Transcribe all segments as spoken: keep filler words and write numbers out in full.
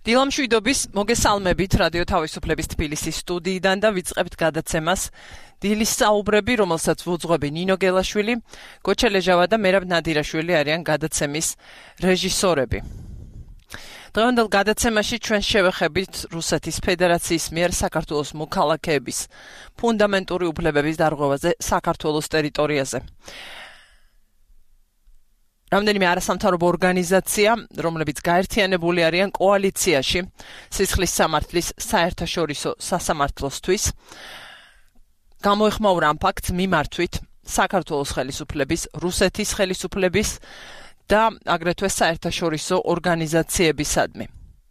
დილამშვიდობის მოგესალმებით რადიო თავისუფლების თბილისის სტუდიიდან და ვიწყებთ გადაცემას დილის საუბრები, რომელსაც ვუძღვები ნინო გელაშვილი, გოჩა ლეჟავა და მერაბ ნადირაშვილი არიან გადაცემის რეჟისორები. დღევანდელ გადაცემაში ჩვენ შევეხებით რუსეთის ფედერაციის მიერ საქართველოს მოქალაქეების ფუნდამენტური უფლებების დარღვევაზე საქართველოს ტერიტორიაზე. რამდენიმე არასამთავრობო ორგანიზაცია, რომლებიც გაერთიანებული არიან კოალიციაში სისხლის სამართლის საერთაშორისო სასამართლოსთვის, გამოეხმაურა ამ ფაქტს მიმართვით საქართველოს ხელისუფლების, რუსეთის ხელისუფლების და აგრეთვე საერთაშორისო ორგანიზაციებისადმი.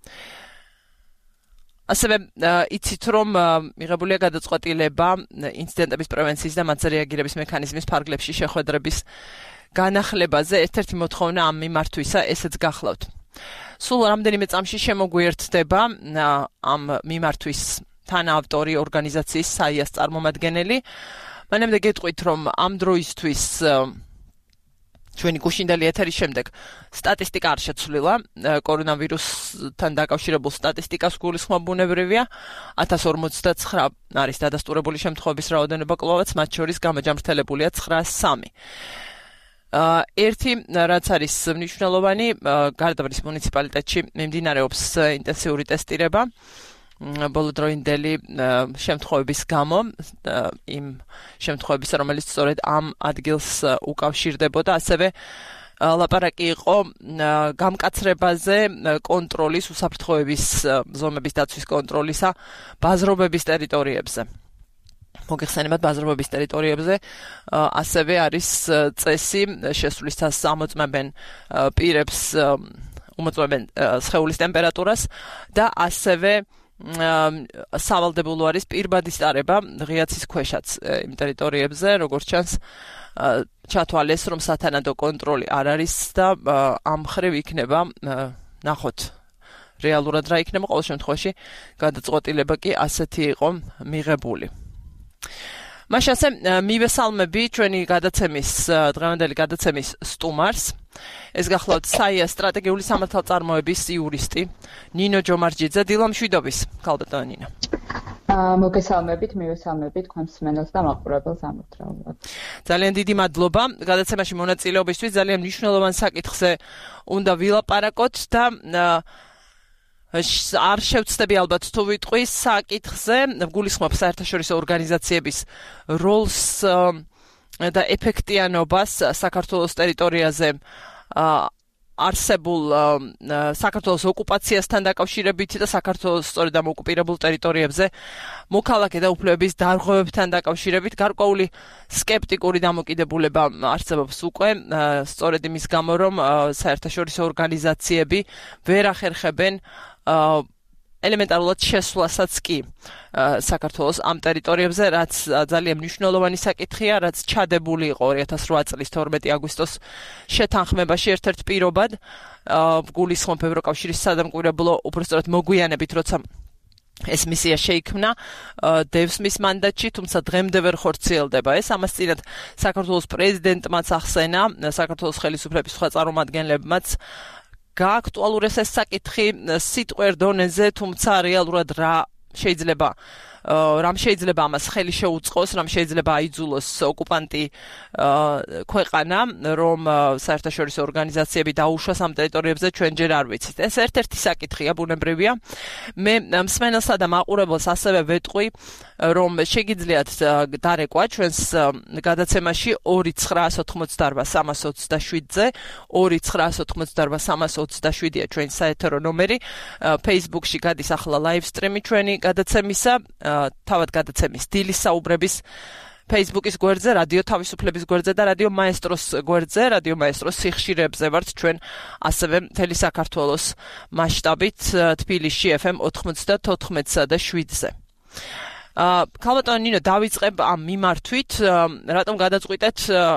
ასევე იცით, რომ მიღებულია გადაწყვეტილება ინციდენტების პრევენციის და მათზე რეაგირების მექანიზმის ფარგლებში შეხვედრების განახლებაზე, ერთ-ერთი მოთხოვნა ამ მიმართვისა ესეც გახლავთ. სულ რამდენიმე წამში შემოგვიერთდება ამ მიმართვის თანაავტორი ორგანიზაციის საიას წარმომადგენელი. მანამდე გეტყვით, რომ ამ დროისთვის ჩვენი გუშინდელი ეთერის შემდეგ სტატისტიკა არ შეცვლილა, კორონავირუსთან დაკავშირებულ სტატისტიკას გულისხმობ ბუნებრივია, ათას ორმოცდაცხრა არის დადასტურებული შემთხვევების რაოდენობა კვლავაც, მათ შორის გამოჯამრთელებულია ცხრაას სამი. ერთი, რაც არის მნიშვნელოვანი, გარდაბნის მუნიციპალიტეტში მიმდინარეობს ინტენსიური ტესტირება ბოლოდროინდელი შემთხვევების გამო, იმ შემთხვევების, რომელიც სწორედ ამ ადგილს უკავშირდებოდა, ასევე ლაპარაკი იყო გამკაცრებაზე კონტროლის, უსაფრთხოების ზომების დაცვის კონტროლისა ბაზრობების ტერიტორიებზე. მოგეხსენებათ, ბაზრობების ტერიტორიებზე ასევე არის წესი, შესვლისას ამოწმებენ პირებს, უმოწმებენ სხეულის ტემპერატურას და ასევე სავალდებულო არის პირბადის ტარება ღიაცის ქვეშაც იმ ტერიტორიებზე, როგორც ჩანს, ჩათვალეს, რომ სათანადო კონტროლი არ არის და ამ მხრივ იქნება ნახოთ რეალურად რა იქნება, ყოველ შემთხვევაში გადაწყვეტილება კი ასეთი იყო მიღებული. მაშინ ასე მივესალმები ჩვენი გადაცემის დღევანდელი გადაცემის სტუმარს. ეს გახლავთ საიას სტრატეგიული სამართალწარმოების იურისტი ნინო ჯომარჯიძე. დილამშვიდობის, ქალბატონო ნინო. მოგესალმებით, მივესალმებით თქვენს მსმენელს და მაყურებელს ამოძრავად. ძალიან დიდი მადლობა გადაცემაში მონაწილეობისთვის. ძალიან მნიშვნელოვან საკითხზე უნდა ვილაპარაკოთ და არ შევცდები ალბათ თუ ვიტყვი საკითხზე, გულისხმობ საერთაშორისო ორგანიზაციების როლს და ეფექტიანობას საქართველოს ტერიტორიაზე არსებულ საქართველოს ოკუპაციასთან დაკავშირებით და საქართველოს სწორედ ამ ოკუპირებულ ტერიტორიებზე მოქალაქე და უფლებების დარღვევებთან დაკავშირებით. გარკვეული სკეპტიკური დამოკიდებულება არსებობს უკვე, სწორედ იმის გამო, რომ საერთაშორისო ორგანიზაციები ვერ ახერხებენ ელემენტარულად შესვლასაც კი საქართველოს ამ ტერიტორიებზე, რაც ძალიან მნიშვნელოვანი საკითხია, რაც ჩადებული იყო ორი ათას რვა წლის თორმეტი აგვისტოს შეთანხმებაში ერთ-ერთ პირობად, გულისხმობ ევროკავშირის სადამკვირვებლო უпростоრად მოგვიანებით, როცა ეს მისია შეიქმნა დევსმის მანდატში, თუმცა დღემდე ვერ ხორციელდება ეს. ამას წინათ საქართველოს პრეზიდენტმაც ახსენა, საქართველოს ხელისუფლების სხვა წარმომადგენლებმაც გააქტუალურეს ეს საკითხი სიტყვერ დონეზე, თუმცა რეალურად რა შეიძლება რამ შეიძლება ამას ხელი შეუწყოს, რამ შეიძლება აიძულოს ოკუპანტი ქვეყანა, რომ საერთაშორისო ორგანიზაციები დაუშვას ამ ტერიტორიებზე, ჩვენ ჯერ არ ვიცით. ეს ერთ-ერთი საკითხია, ბუნებრივია. მე მსმენელსა და მაყურებელს ასევე ვეტყვი, რომ შეგიძლიათ დარეკვა ჩვენს გადაცემაში ორი ცხრაას ოცდარვა სამას ოცდაშვიდზე, ორი ცხრაას ოცდარვა სამას ოცდაშვიდია ჩვენი საეთერო ნომერი. Facebook-ში გადის ახლა live stream-ი ჩვენი გადაცემისა, თავად გადაცემის დილის საუბრების Facebook-ის გვერდზე, რადიო თავისუფლების გვერდზე და რადიო მაესტროს გვერდზე, რადიო მაესტროს სიხშირეებზე ვართ ჩვენ, ასევე მთელი საქართველოს მასშტაბით თბილისში ეფ ემ ოთხმოცდათოთხმეტსა და შვიდზე. ქალბატონო ნინო, დავიწყებ ამ მიმართვით, რატომ გადაწყვიტეთ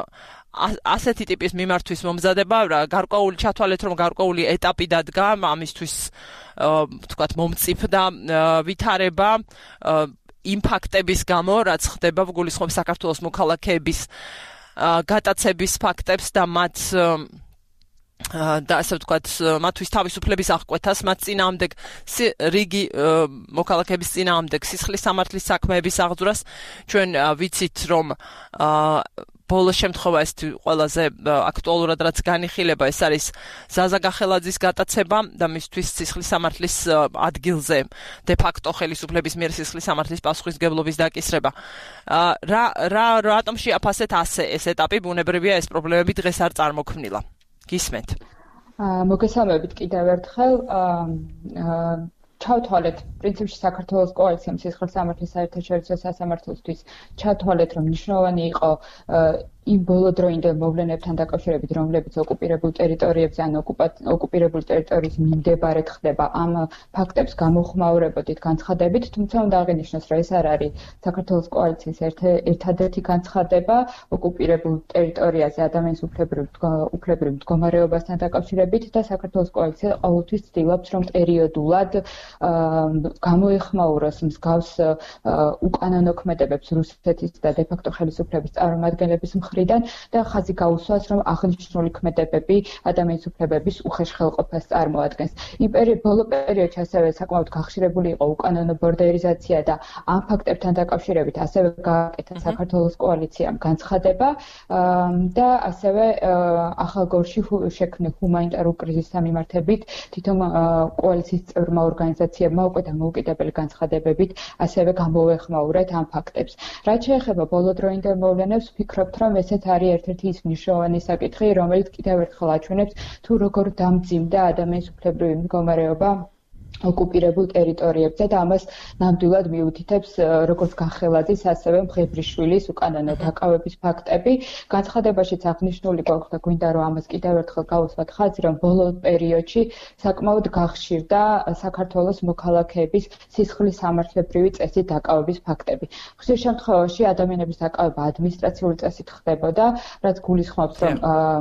ასეთი ტიპის მიმართვის მომზადება, გარკვეული ჩათვალეთ, რომ გარკვეული ეტაპი დადგა ამისთვის, თქვათ, მომწიფ და ვითარება იმ ფაქტების გამო, რაც ხდება, გულისხმობ საქართველოს მოქალაქეების გატაცების ფაქტებს და მათ და ასე ვთქვათ, მათთვის თავისუფლების აღკვეთას, მათ წინააღმდეგ რიგი მოქალაქეების წინააღმდეგ სისხლის სამართლის საქმეების აღძვრას ჩვენ ვიცით, რომ ბოლო შემთხვევა ეს ყველაზე აქტუალურად რაც განიხილება, ეს არის ზაზა გახელაძის გატაცება და მისთვის სისხლის სამართლის ადგილზე de facto ხელისუფლების მიერ სისხლის სამართლის პასუხისმგებლობის დაკისრება. რა რა რატომ შეაფასეთ ასე ეს ეტაპი? ბუნებრივია ეს პრობლემები დღეს არ წარმოქმნილა. გისმენთ. მოგესალმებით კიდევ ერთხელ. ჩავთვალეთ პრინციპში საქართველოს კოალიციამ სისხლის სამართლის საერთაშორისო სასამართლოსთვის ჩავთვალეთ, რომ მნიშვნელოვანი იყო იმ ბოლოდროინდელ მოვლენებთან დაკავშირებით, რომლებიც ოკუპირებულ ტერიტორიებზე ან ოკუპირებულ ტერიტორიის მიმდებარედ ხდება, ამ ფაქტებს გამოხმაურებოდით განცხადებით, თუმცა უნდა აღინიშნოს, რომ ეს არ არის საქართველოს კოალიციის ერთადერთი განცხადება ოკუპირებულ ტერიტორიაზე ადამიანის უფლებრივ მდგომარეობასთან დაკავშირებით და საქართველოს კოალიცია ყოველთვის ცდილობს, რომ პერიოდულად გამოეხმაუროს მსგავს უკანონო ქმედებებს რუსეთის და de facto ხელისუფლების წარმომადგენლების მხრიდან და ხაზი გაუსვას, რომ აღნიშნული ქმედებები ადამიანის უფლებების უხერხემლოებას წარმოადგენს. იმ ბოლო პერიოდში ასევე საკმაოდ გახშირებული იყო უკანონო ბორდერიზაცია და ამ ფაქტებთან დაკავშირებით ასევე გააკეთა საქართველოს კოალიციამ განცხადება და ასევე ახალგორში შექმნილ ჰუმანიტარულ კრიზისთან მიმართებით თვითონ კოალიციის წევრმა ორგანიზაციებმა უკვე დამოუკიდებელი განცხადებებით ასევე გამოეხმაურეთ ამ ფაქტებს. რაც შეეხება ბოლოდროინდელ მოვლენებს, ვფიქრობთ, რომ ესეც არის ერთ-ერთი ის მნიშვნელოვანი საკითხი, რომელიც კიდევ ერთხელ აჩვენებს თუ როგორ დამძიმდა ადამიანის უფლებრივი მდგომარეობა ოკუპირებულ ტერიტორიებზე და ამას ნამდვილად მიუთითებს როგორც გახელაძის, ასევე მღებრიშვილის უკანონო დაკავების ფაქტები. განცხადებაშიც აღნიშნული გვაქვს და გვინდა რომ ამას კიდევ ერთხელ გავუსვათ ხაზი, რომ ბოლო პერიოდში საკმაოდ გახშირდა საქართველოს მოქალაქეების სისხლის სამართლებრივი წესით დაკავების ფაქტები. ხშირ შემთხვევაში ადამიანების დაკავება ადმინისტრაციული წესით ხდებოდა, რაც გულისხმობს, რომ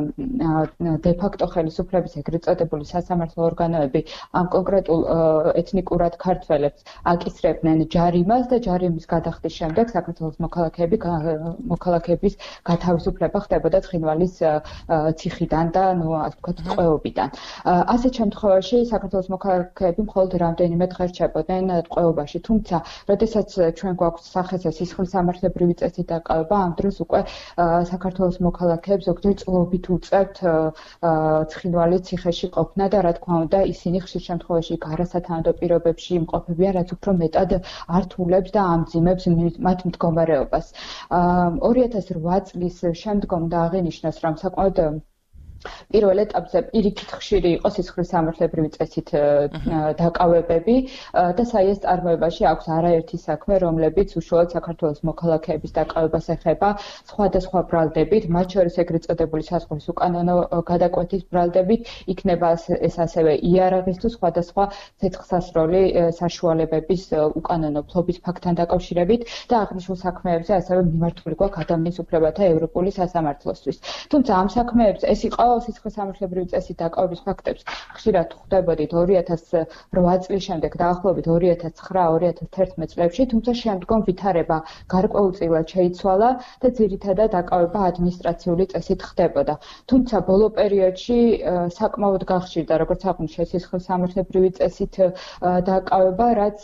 de facto ხელისუფლების ეგრეთ წოდებული სასამართლო ორგანოები ამ კონკრეტულ ეთნიკურად ქართველებს აკისრებდნენ ჯარიმას და ჯარიმის გადახდის შემდეგ საქართველოს მოქალაქეები მოქალაქეების გათავისუფლება ხდებოდა ცხინვალის ციხიდან და ნუ ასე ვთქვათ ტყვეობიდან. ასეთ შემთხვევაში საქართველოს მოქალაქეები მხოლოდ რამდენიმე დღე რჩებოდნენ ტყვეობაში, თუმცა როდესაც ჩვენ გვაქვს სახეზე სისხლის სამართლებრივი წესით დაკავება, ამ დროს უკვე საქართველოს მოქალაქეებს ზოგჯერ წლობით უწევთ ცხინვალის ციხეში ყოფნა და რა თქმა უნდა ისინი ხშირ შემთხვევაში გარასათანადო პირობებში იმყოფებიან, რაც უფრო მეტად ართულებს და ამძიმებს მათ მდგომარეობას. ორი ათას რვა წლის შემდგომ და აღინიშნოს, რომ საკმაოდ პირველ ეტაპზე პირიქით ხშირი იყო სისხლის სამართლებრივი წესით დაკავებები და საიეს წარმოებაში აქვს არაერთი საქმე, რომლებიც უშუალოდ საქართველოს მოქალაქეების დაკავებას ეხება სხვადასხვა ბრალდებით, მათ შორის ეგრეთ წოდებული საზღვრის უკანონო გადაკვეთის ბრალდებით, იქნება ეს ასევე იარაღის თუ სხვადასხვა ცეცხლსასროლი საშუალებების უკანონო ფლობის ფაქტთან დაკავშირებით და აღნიშნულ საქმეებზე ასევე მიმართული გვაქვს ადამიანის უფლებათა ევროპული სასამართლოსთვის. თუმცა ამ საქმეებზე ეს იყო სისხლის სამართლებრივი წესით დაკავების ფაქტებს ხშირად ხვდებოდით ორი ათას რვა წლის შემდეგ დაახლოებით ორი ათას ცხრა ორი ათას თერთმეტ წლებში, თუმცა შემდგომ ვითარება გარკვეულწილად შეიცვალა და ძირითადად დაკავება ადმინისტრაციული წესით ხდებოდა. თუმცა ბოლო პერიოდში საკმაოდ გახშირდა, როგორც აღნიშნე, სისხლის სამართლებრივი წესით დაკავება, რაც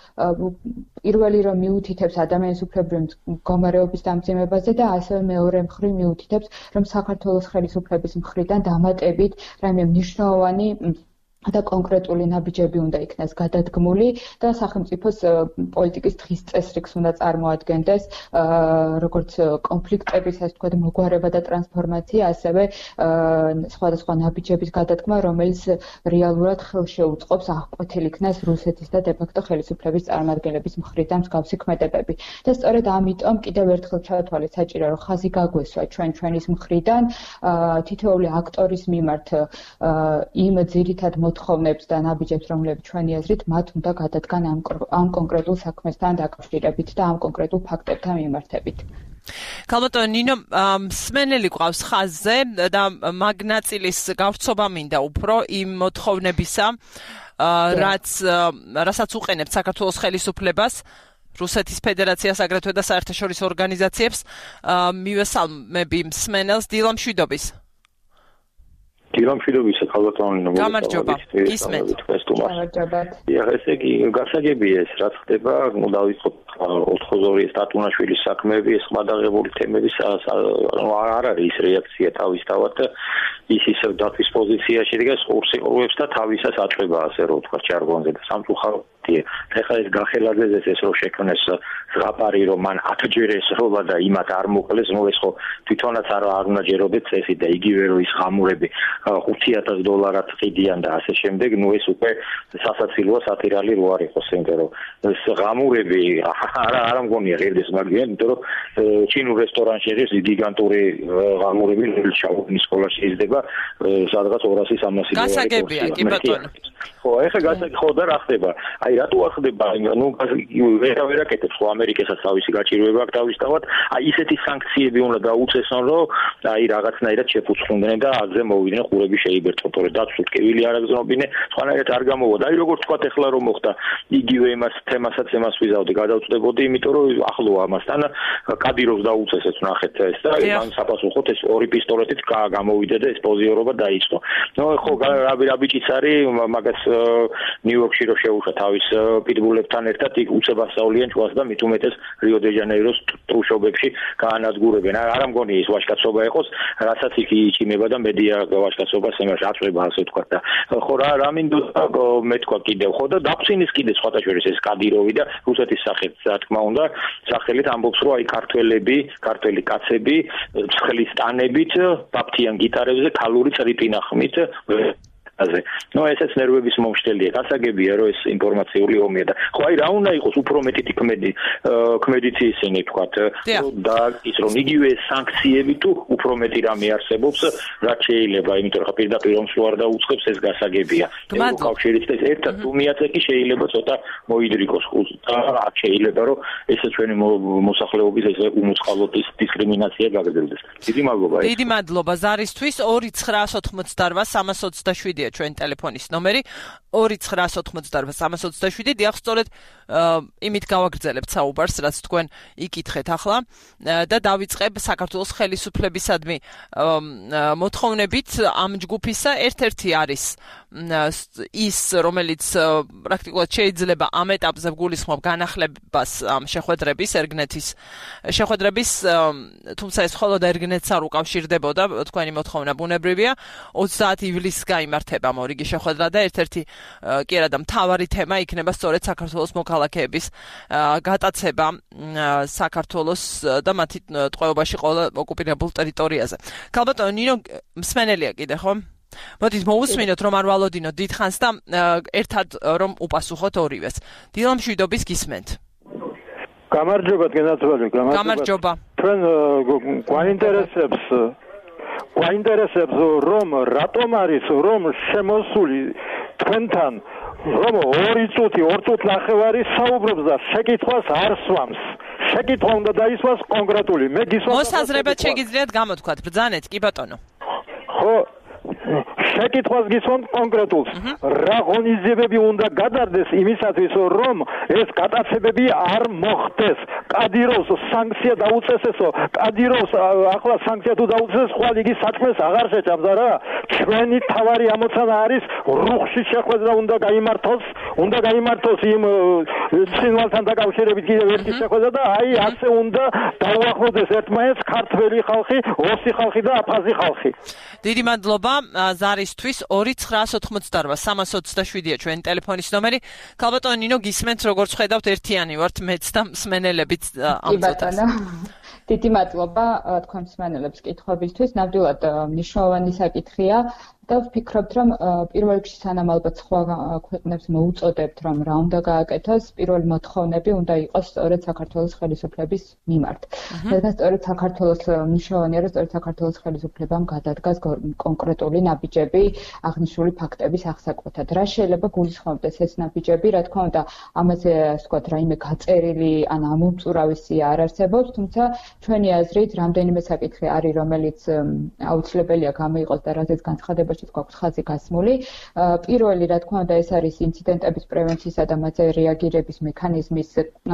პირველი რომ მიუთითებს ადამიანის უფლებრივი მდგომარეობის დამძიმებაზე და ასევე მეორე მხრივ მიუთითებს, რომ საქართველოს ხელისუფლების მხრიდან დამატებით რაიმე მნიშვნელოვანი და კონკრეტული ნაბიჯები უნდა იქნას გადადგმული და სახელმწიფოს პოლიტიკის დღის წესრიგს უნდა წარმოადგენდეს როგორც კონფლიქტების, ასე ვთქვათ, მოგვარება და ტრანსფორმაცია, ასევე სხვადასხვა ნაბიჯების გადადგმა, რომელიც რეალურად ხელშეუწყობს აღკვეთილ იქნას რუსეთის და de facto ხელისუფლების წარმომადგენლების მხრიდან მსგავსი ქმედებები. და სწორედ ამიტომ კიდევ ერთხელ ჩავთვალეთ საჭირო, რომ ხაზი გაგვესვა ჩვენ ჩვენის მხრიდან თითოეული აქტორის მიმართ იმ ძირითად მოთხოვნებს და ნაბიჯებს, რომლებიც ჩვენი აზრით მათ უნდა გადადგან ამ ამ კონკრეტულ საქმესთან დაკავშირებით და ამ კონკრეტულ ფაქტებთან მიმართებით. ქალბატონო ნინო, მსმენელი ყავს ხაზზე და მაგნაწილის გავრცობა მინდა უფრო იმ მოთხოვნებისა, რაც რასაც უყენებთ საქართველოს ხელისუფლებას, რუსეთის ფედერაციას აგრეთვე და საერთაშორისო ორგანიზაციებს. მივესალმები მსმენელს დილა მშვიდობის. დილამშვიდობისა ქალბატონი გამარჯობა გისმენთ გამარჯობა ესე იგი გასაგებია ეს რაც ხდება ნუ დავიწყოთ ოთხ-ორი სტატუნაშვილის საქმეები ეს ხმადაღებული თემები არ არის ის რეაქცია თავისთავად ის ისევ დათვის პოზიციაში დგას ყურსიყურებს და თავისას აწვება ასე რომ ვთქვა ჟარგონზე და სამწუხაროდია ეხლა ეს გახელაძეზე ეს რო შექმნეს ზღაპარი რომ მან ათჯერ ესროლა და იმათ არ მოკლეს ნუ ეს ხო თვითონაც არ არ უნდა ჯეროდეს წესი და იგივე რომ ის ღამურები ხუთი ათას დოლარად ყიდიან და ასე შემდეგ ნუ ეს უკვე სასაცილოა სატირალი რო არ იყოს იმიტომ რომ ეს ღამურები არა არ მგონია ღირდეს მაგიან იმიტომ რომ ჩინურ რესტორანში ეს გიგანტური ღამურები ჩაუნის სკოლაში იზრდება სადღაც ორასი სამასი დოლარი გასაგებია კი ბატონო ხო ეხლა გასაგებია ხო და რა ხდება აი რატო არ ხდება ნუ ვერა ვერაკეთებს ხო ამერიკასაც თავისი გაჭირვება აქვს თავისთავად აი ისეთი სანქციები უნდა დაუწესონ რომ აი რაღაცნაირად შეფუძხუნდნენ და აგზე მოვიდნენ ყურები შეიბერწყვათ თორე დაცვით კევილი არ აგზნობინე სხვანაირად არ გამოვიდა აი როგორც თქვა ეხლა რომ მოხდა იგივე იმას თემასაც ემას ვიზავდი გადავწდებოდი იმიტომ რომ ახლოა ამასთან კადიროვს დაუწესეთ ნახეთ ეს და მან საპასუხოდ ეს ორი პისტოლეტით გამოვიდა და ეს პოზიორობა დაიწყო ნუ ხო რა რა ბიჭიც არის მაგას ნიუ-იორკში რო შეუშვა თავის პიტბულებთან ერთად იქ უცებასწავლიან ჩვენს და მით უმეტეს რიო-დე-ჟანეიროს ტრუშობებში გაანადგურებენ არ მგონი ის ვაჟკაცობა იყოს რასაც იქ იჭიმება და მედია ვაჟკაცობას ემას აწვება ასე თქვა და ხო რა რა მინდოდა მე თქვა კიდევ ხო და დაფცინის კიდე სხვათა შორის ეს კადიროვი და რუსეთის სახით რა თქმა უნდა სახელით ამბობს რომ აი ქართველები ქართველი კაცები ცხლის ტანებით ბაფთიან გიტარებზე ქალური წრიპინა ხმით აზე ნუ ესეც ნერვების მომშტელია გასაგებია რომ ეს ინფორმაციული ომია და ხო აი რა უნდა იყოს უფრო მეტი თქმედი ქმედიც ისინი თქვათ და ის რომ იგივე სანქციები თუ უფრო მეტი რამე არსებობს რაც შეიძლება იმიტომ რომ პირდაპირ ომს არ დაუწყებს ეს გასაგებია კავშირიც ეს ერთად თუ მიაწეკი შეიძლება ცოტა მოიდრიკოს და არ შეიძლება რომ ესე ჩვენი მოსახლეობის ეს უმოწყალოდ ის დისკრიმინაცია გაგრძელდეს დიდი მადლობა დიდი მადლობა ზარისთვის ორი ცხრაას ოცდაოთხ სამას ოცდაშვიდი ჩვენ ტელეფონის ნომერი ორი ცხრაას ოცდაოთხ სამას ოცდაშვიდი დიახ სწორედ იმით გავაგრძელებთ საუბარს რაც თქვენ იკითხეთ ახლა და დავიწყებ საქართველოს ხელისუფლებისადმი მოთხოვნებით ამ ჯგუფისა ერთ-ერთი არის ის რომელიც პრაქტიკულად შეიძლება ამ ეტაპზე გულისხმობ განახლებას ამ შეხვედრების ერგნეთის შეხვედრების თუმცა ეს მხოლოდ ერგნეთს არ უკავშირდებოდა თქვენი მოთხოვნა ბუნებრივია ოცდაათი ივლისს გაიმართება მორიგი შეხვედრა და ერთ-ერთი კი არა და მთავარი თემა იქნება სწორედ საქართველოს მოქალაქეების გატაცება საქართველოს და მათი ტყვეობაში ყველა ოკუპირებულ ტერიტორიაზე. ქალბატონო ნინო მსმენელია კიდე ხო? მოდით მოусმინოთ რომ არ ვალოდინოთ დიდხანს და ერთად რომ უპასუხოთ ორივეს. დილამშვიდობის გისმენთ. გამარჯობა გენაცვალე, გამარჯობა. თქვენ გვაინტერესებს გვაინტერესებს რომ რატომ არის რომ შემოსული თქვენთან რომ ორი წუთი ორ წუთი ნახევარი საუბრობს და შეკითხვას არ სვამს. შეკითხვა უნდა დაისვას კონკრეტული. მე გისვამს მოსაზრებად შეგიძლიათ გამოთქვათ ბრძანეთ კი ბატონო. ხო შეკითხვას გისვამთ კონკრეტულს. რა ღონისძიებები უნდა გადარდეს იმისათვის რომ ეს გატაცებები არ მოხდეს. კადიროვს სანქცია დაუწესესო. კადიროვს ახლა სანქცია თუ დაუწესეს, ხვალ იგი საქმეს აღარ შეჭამს არა. ჩვენი თავარი ამოცანა არის რუხში შეხვედრა უნდა გაიმართოს, უნდა გაიმართოს იმ სინვალთან დაკავშირებით კიდევ ერთი შეხვედრა და აი ასე უნდა დაუახლოვდეს ერთმანეთს ქართველი ხალხი, ოსი ხალხი და აფხაზი ხალხი. დიდი მადლობა ზარისთვის ორი ცხრაას ოცდაოთხ სამას ოცდაშვიდია ჩვენი ტელეფონის ნომერი. ქალბატონო ნინო გისმენთ როგორც ხედავთ ერთიანი ვართ მეც და მსმენელებიც ამ წუთას. დიდი მადლობა თქვენ მსმენელებს კითხვებისთვის. ნამდვილად მნიშვნელოვანი საკითხია და ვფიქრობთ რომ პირველ რიგში სანამ ალბათ სხვა ქვეყნებს მოუწოდებთ რომ რა უნდა გააკეთოს, პირველი მოთხოვნები უნდა იყოს სწორედ საქართველოს ხელისუფლების მიმართ. რადგან სწორედ საქართველოს მნიშვნელოვანია რომ სწორედ საქართველოს ხელისუფლებამ გადადგას კონკრეტული ნაბიჯები აღნიშნული ფაქტების აღსაკვეთად. რა შეიძლება გულისხმობდეს ეს ნაბიჯები, რა თქმა უნდა, ამაზე ასე ვთქვათ, რაიმე გაწერილი ან ამომწურავისი არ არსებობს, თუმცა ჩვენი აზრით რამდენიმე საკითხი არის, რომელიც აუცილებელია გამოიყოს და რაზეც განცხადება პოლიტიკაშიც გვაქვს ხაზი გასმული. პირველი, რა თქმა უნდა, ეს არის ინციდენტების პრევენციისა და მათზე რეაგირების მექანიზმის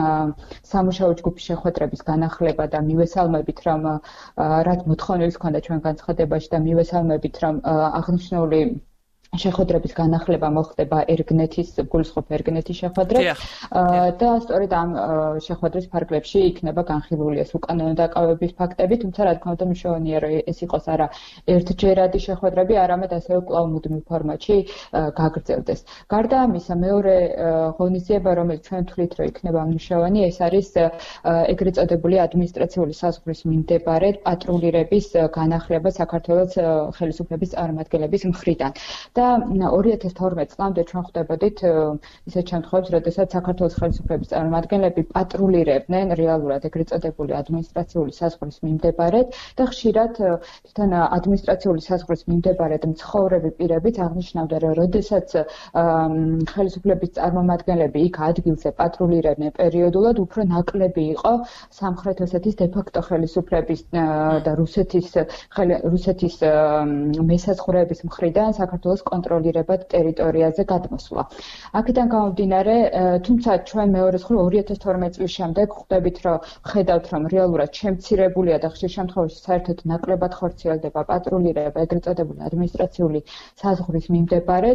სამუშაო ჯგუფის შეხვედრების განახლება და მივესალმებით, რომ რაც მოთხოვნილს ჰქონდა ჩვენ განცხადებაში და მივესალმებით, რომ აღნიშნული შეხვედრების განახლება მოხდება ერგნეთის გულისხმობ ერგნეთის შეხვედრებს და სწორედ ამ შეხვედრის ფარგლებში იქნება განხილული ეს უკანონო დაკავების ფაქტები, თუმცა რა თქმა უნდა მნიშვნელოვანია რომ ეს იყოს არა ერთჯერადი შეხვედრები, არამედ ასევე კვლავ მუდმივ ფორმატში გაგრძელდეს. გარდა ამისა, მეორე ღონისძიება, რომელიც ჩვენ ვთვლით, რომ იქნება მნიშვნელოვანი, ეს არის ეგრეთ წოდებული ადმინისტრაციული საზღვრის მიმდებარე პატრულირების განახლება საქართველოს ხელისუფლების წარმომადგენლების მხრიდან. და ორი ათას თორმეტ წლამდე ჩვენ ხვდებოდით ისეთ შემთხვევებს, როდესაც საქართველოს ხელისუფლების წარმომადგენლები პატრულირებდნენ რეალურად ეგრეთ წოდებული ადმინისტრაციული საზღვრის მიმდებარედ და ხშირად თვითონ ადმინისტრაციული საზღვრის მიმდებარედ მცხოვრები პირებიც აღნიშნავდა, რომ როდესაც ხელისუფლების წარმომადგენლები იქ ადგილზე პატრულირებდნენ პერიოდულად, უფრო ნაკლები იყო სამხრეთ ოსეთის დე-ფაქტო ხელისუფლების და რუსეთის რუსეთის მესაზღვრეების მხრიდან საქართველოს კონტროლირებად ტერიტორიაზე გადმოსვლა. აქედან გამომდინარე, თუმცა ჩვენ მეორე მხრივ ორი ათას თორმეტ წლის შემდეგ ხვდებით, რომ ხედავთ, რომ რეალურად შემცირებულია და ხშირ შემთხვევაში საერთოდ ნაკლებად ხორციელდება პატრულირება ეგრეთ წოდებული ადმინისტრაციული საზღვრის მიმდებარედ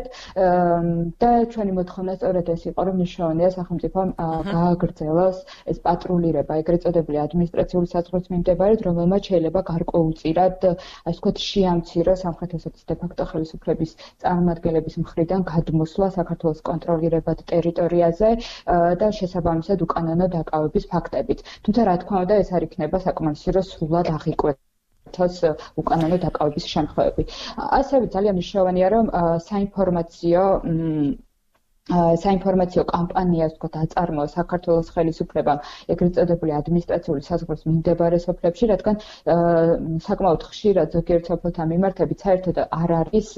და ჩვენი მოთხოვნა სწორედ ეს იყო, რომ მნიშვნელოვანია სახელმწიფომ გააგრძელოს ეს პატრულირება ეგრეთ წოდებული ადმინისტრაციული საზღვრის მიმდებარედ, რომელმაც შეიძლება გარკვეულწილად, ასე ვთქვათ, შეამციროს სამხრეთ ოსეთის დე-ფაქტო ხელისუფლების წარმომადგენლების მხრიდან გადმოსვლა საქართველოს კონტროლირებად ტერიტორიაზე და შესაბამისად უკანონო დაკავების ფაქტებით. თუმცა რა თქმა უნდა ეს არ იქნება საკმარისი, რომ სრულად აღიკვეთოს უკანონო დაკავების შემთხვევები. ასევე ძალიან მნიშვნელოვანია, რომ საინფორმაციო საინფორმაციო კამპანიას ვთქვათ აწარმოა საქართველოს ხელისუფლებამ ეგრეთ წოდებული ადმინისტრაციული საზღვრის მიმდებარე სოფლებში, რადგან საკმაოდ ხშირად ზოგიერთ სოფელთან მიმართებით საერთოდ არ არის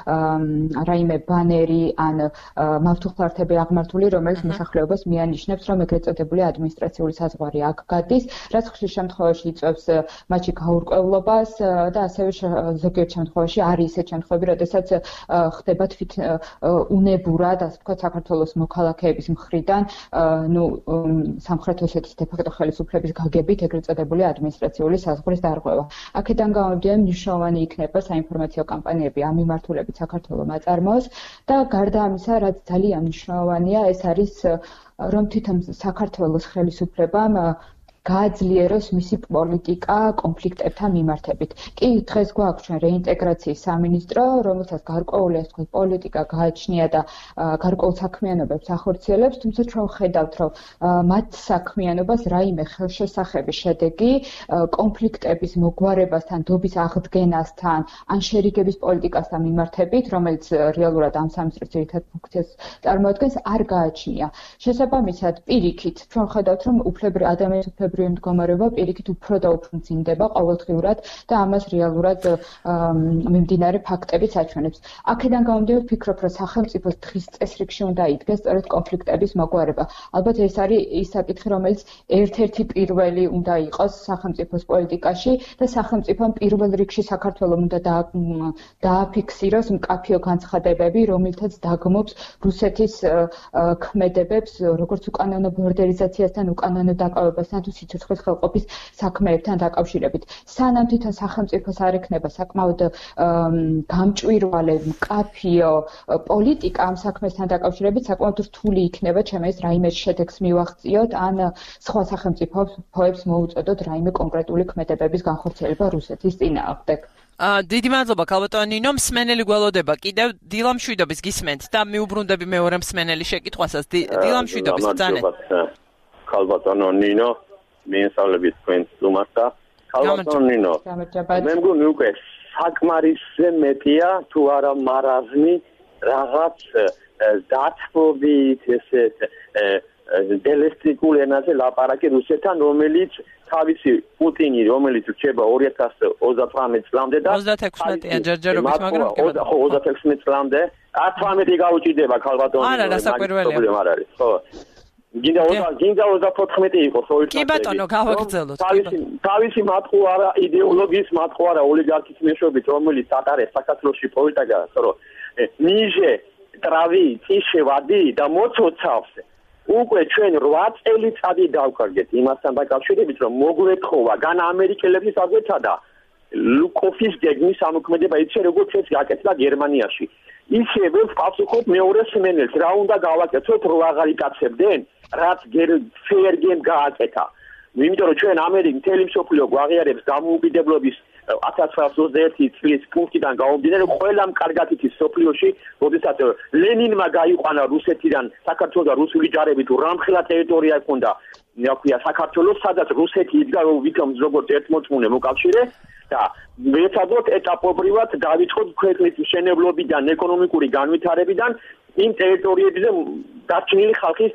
რაიმე ბანერი ან მავთუხლართები აღმართული, რომელიც მოსახლეობას მიანიშნებს, რომ ეგრეთ წოდებული ადმინისტრაციული საზღვარი აქ გადის, რაც ხშირ შემთხვევაში იწვევს მათში გაურკვევლობას და ასევე ზოგიერთ შემთხვევაში არის ისეთ შემთხვევები, როდესაც ხდება თვით უნებურად, ასე ვთქვათ, საქართველოს მოქალაქეების მხრიდან, ნუ სამხრეთ ოსეთის დე-ფაქტო ხელისუფლების გაგებით ეგრეთ წოდებული ადმინისტრაციული საზღვრის დარღვევა. აქედან გამომდინარე, მნიშვნელოვანი იქნება საინფორმაციო კამპანიები ამ მიმართულებით საქართველოს აწარმოოს და გარდა ამისა, რაც ძალიან მნიშვნელოვანია, ეს არის რომ თვითონ საქართველოს ხელისუფლებამ გააძლიეროს მისი პოლიტიკა კონფლიქტებთან მიმართებით. კი, დღეს გვაქვს ჩვენ რეინტეგრაციის სამინისტრო, რომელსაც გარკვეული ასე ვთქვათ პოლიტიკა გააჩნია და გარკვეულ საქმიანობებს ახორციელებს, თუმცა ჩვენ ხედავთ, რომ მათ საქმიანობას რაიმე ხელშესახების შედეგი კონფლიქტების მოგვარებასთან, დობის აღდგენასთან, ან შერიგების პოლიტიკასთან მიმართებით, რომელიც რეალურად ამ სამინისტროს ძირითად ფუნქციას წარმოადგენს, არ გააჩნია. შესაბამისად, პირიქით, ჩვენ ხედავთ, რომ უფლებრივი ადამიანის უფლებრივი მდგომარეობა პირიქით უფრო და უფრო მძიმდება ყოველდღიურად და ამას რეალურად მიმდინარე ფაქტებიც აჩვენებს. აქედან გამომდინარე ვფიქრობ, რომ სახელმწიფოს დღის წესრიგში უნდა იდგეს სწორედ კონფლიქტების მოგვარება. ალბათ ეს არის ის საკითხი, რომელიც ერთ-ერთი პირველი უნდა იყოს სახელმწიფოს პოლიტიკაში და სახელმწიფომ პირველ რიგში საქართველოს უნდა დააფიქსიროს მკაფიო განცხადებები, რომელთაც დაგმობს რუსეთის ქმედებებს, როგორც უკანონო ბორდერიზაციასთან, უკანონო დაკავებასთან თუ სიცოცხლის ხელყოფის საქმეებთან დაკავშირებით. სანამ თვითონ სახელმწიფოს არ ექნება საკმაოდ გამჭვირვალე, მკაფიო პოლიტიკა ამ საქმესთან დაკავშირებით, საკმაოდ რთული იქნება ჩემს ეს რაიმე შედეგს მივაღწიოთ, ან სხვა სახელმწიფოებს მოუწოდოთ რაიმე კონკრეტული ქმედებების განხორციელება რუსეთის წინააღმდეგ. დიდი მადლობა ქალბატონო ნინო, მსმენელი გველოდება კიდევ დილა მშვიდობის გისმენთ და მიუბრუნდები მეორე მსმენელი შეკითხვასაც. დილა მშვიდობის ბრძანეთ. ქალბატონო ნინო, მიესალმებით თქვენს სტუმარს და ქალბატონო ნინო, მე მგონი უკვე საკმარისზე მეტია თუ არა მარაზმი რაღაც დათბობით ესეთ დელესტრიკულ ენაზე ლაპარაკი რუსეთთან, რომელიც თავისი პუტინი, რომელიც რჩება ორი ათას ოცდათხმეტ წლამდე და ოცდაექვსი ჯერჯერობით, მაგრამ ხო ოცდაექვსი წლამდე, ათმეტი გაუჭიდება ქალბატონო. არა, რასაკვირველია. არ არის, ხო. გინდა გინდა ოცდაოთხმეტი იყოს ორი კი ბატონო გავაგრძელოთ თავისი თავისი მათყუ არა იდეოლოგიის მათყუ არა ოლიგარქის მეშვეობით რომელიც ატარებს საქართველოში პოლიტიკას რომ ნიჟე ტრავი წიშე ვადი და მოცოცავს უკვე ჩვენ რვა წელიწადი დავკარგეთ იმასთან დაკავშირებით რომ მოგვეთხოვა გან ამერიკელების აგეთა და ლუკოფის გეგმის ამოქმედება იცი როგორც ეს გაკეთდა გერმანიაში ისევე ვპასუხობ მეორე სმენელს რა უნდა გავაკეთოთ რო აღარ იკაცებდნენ რაც fair game გააკეთა იმიტომ რომ ჩვენ ამერიკ მთელი მსოფლიო გვაღიარებს დამოუკიდებლობის ათას ცხრაასი ოცდაერთი წლის პუნქტიდან გამომდინარე ყველამ კარგად იცის მსოფლიოში როდესაც ლენინმა გაიყვანა რუსეთიდან საქართველოს და რუსული ჯარებით რამხელა ტერიტორია ჰქონდა ნაქვია საქართველოს სადაც რუსეთი იდგა რომ ვითომ როგორც ერთმოწმუნე მოკავშირე და მეცადოთ ეტაპობრივად დავიწყოთ ქვეყნის მშენებლობიდან ეკონომიკური განვითარებიდან იმ ტერიტორიებზე დარჩენილი ხალხის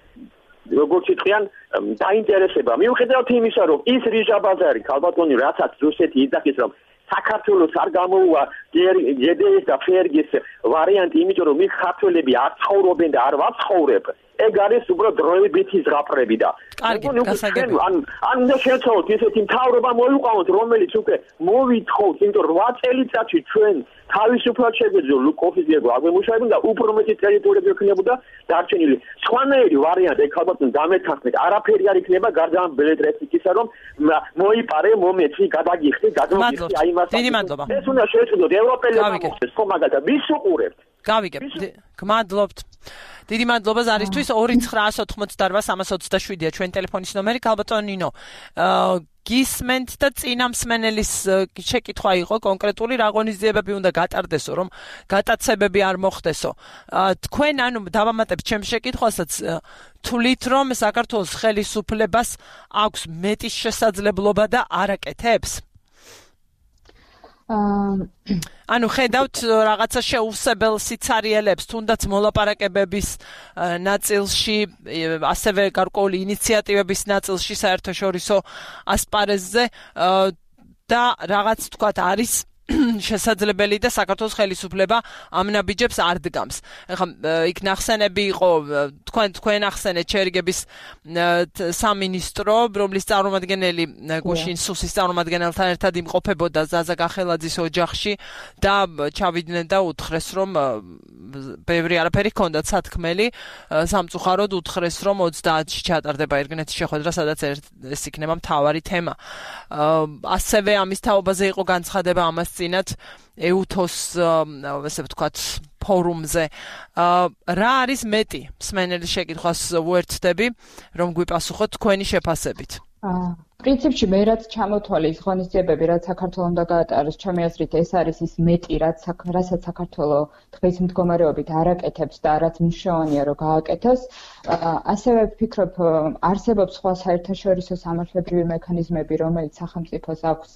როგორც იტყვიან დაინტერესება მიუხედავად იმისა რომ ის რიჟა ბაზარი ქალბატონი რაცაც რუსეთი იძახის რომ საქართველოს არ გამოუვა ჯედეის და ფერგის ვარიანტი იმიტომ რომ ის ქართველები არ ცხოვრობენ და არ ვაცხოვრებ ეგ არის უბრალოდ დროებითი ზღაპრები და კარგი გასაგები ან ან უნდა შეცვალოთ ისეთი მთავრობა მოიყვანოთ რომელიც უკვე მოვითხოვთ იმიტომ რომ რვა წელიწადში ჩვენ თავისუფლად შეგვეძლო ლუკოფის გეგმა აგვემუშავებინ და უფრო მეტი ტერიტორიები ექნებოდა დარჩენილი სხვანაირი ვარიანტი ეგ ალბათ დამეთანხმეთ არაფერი არ იქნება გარდა ამ ბელეტრესიკისა რომ მოიპარე მომეცი გადაგიხდი გადმოგიხდი აი მას დიდი მადლობა ეს უნდა შეეცვლოთ ევროპელებმა მოხდეს ხო მაგალითად ვის უყურებთ გავიგებთ გმადლობთ დიდი მადლობა ზარისთვის ორი ცხრაასი ოთხმოცდაოთხ სამას ოცდაშვიდია ჩვენ ტელეფონის ნომერი ქალბატონ ნინო გისმენთ და წინა მსმენელის შეკითხვა იყო კონკრეტული რა ღონისძიებები უნდა გატარდესო რომ გატაცებები არ მოხდესო თქვენ ანუ დავამატებთ ჩემს შეკითხვასაც თვლით რომ საქართველოს ხელისუფლებას აქვს მეტი შესაძლებლობა და არ აკეთებს ანუ ხედავთ რაღაცა შეუსებელ სიცარიელებს თუნდაც მოლაპარაკებების ნაწილში ასევე გარკვეული ინიციატივების ნაწილში საერთაშორისო ასპარეზზე და რაღაც თქვათ არის შესაძლებელი და საქართველოს ხელისუფლება ამ ნაბიჯებს არ დგამს. ეხლა იქ ნახსენები იყო თქვენ თქვენ ახსენეთ შერიგების სამინისტრო, რომლის წარმომადგენელი გუშინ სუსის წარმომადგენელთან ერთად იმყოფებოდა ზაზა გახელაძის ოჯახში და ჩავიდნენ და უთხრეს რომ ბევრი არაფერი ჰქონდათ სათქმელი სამწუხაროდ უთხრეს რომ ოცდაათში ჩატარდება ერთგენეთის შეხვედრა სადაც ეს იქნება მთავარი თემა. ასევე ამის თაობაზე იყო განცხადება ამას წინათ ეუთოს ასე ვთქვათ ფორუმზე რა არის მეტი მსმენელის შეკითხვას უერთდები რომ გვიპასუხოთ თქვენი შეფასებით პრინციპში მე რაც ჩამოთვალე ის ღონისძიებები რაც საქართველოს უნდა გაატაროს ჩემი აზრით ეს არის ის მეტი რაც რასაც საქართველოს დღის მდგომარეობით არ აკეთებს და რაც მნიშვნელოვანია რომ გააკეთოს ასევე ვფიქრობ არსებობს სხვა საერთაშორისო სამართლებრივი მექანიზმები რომელიც სახელმწიფოს აქვს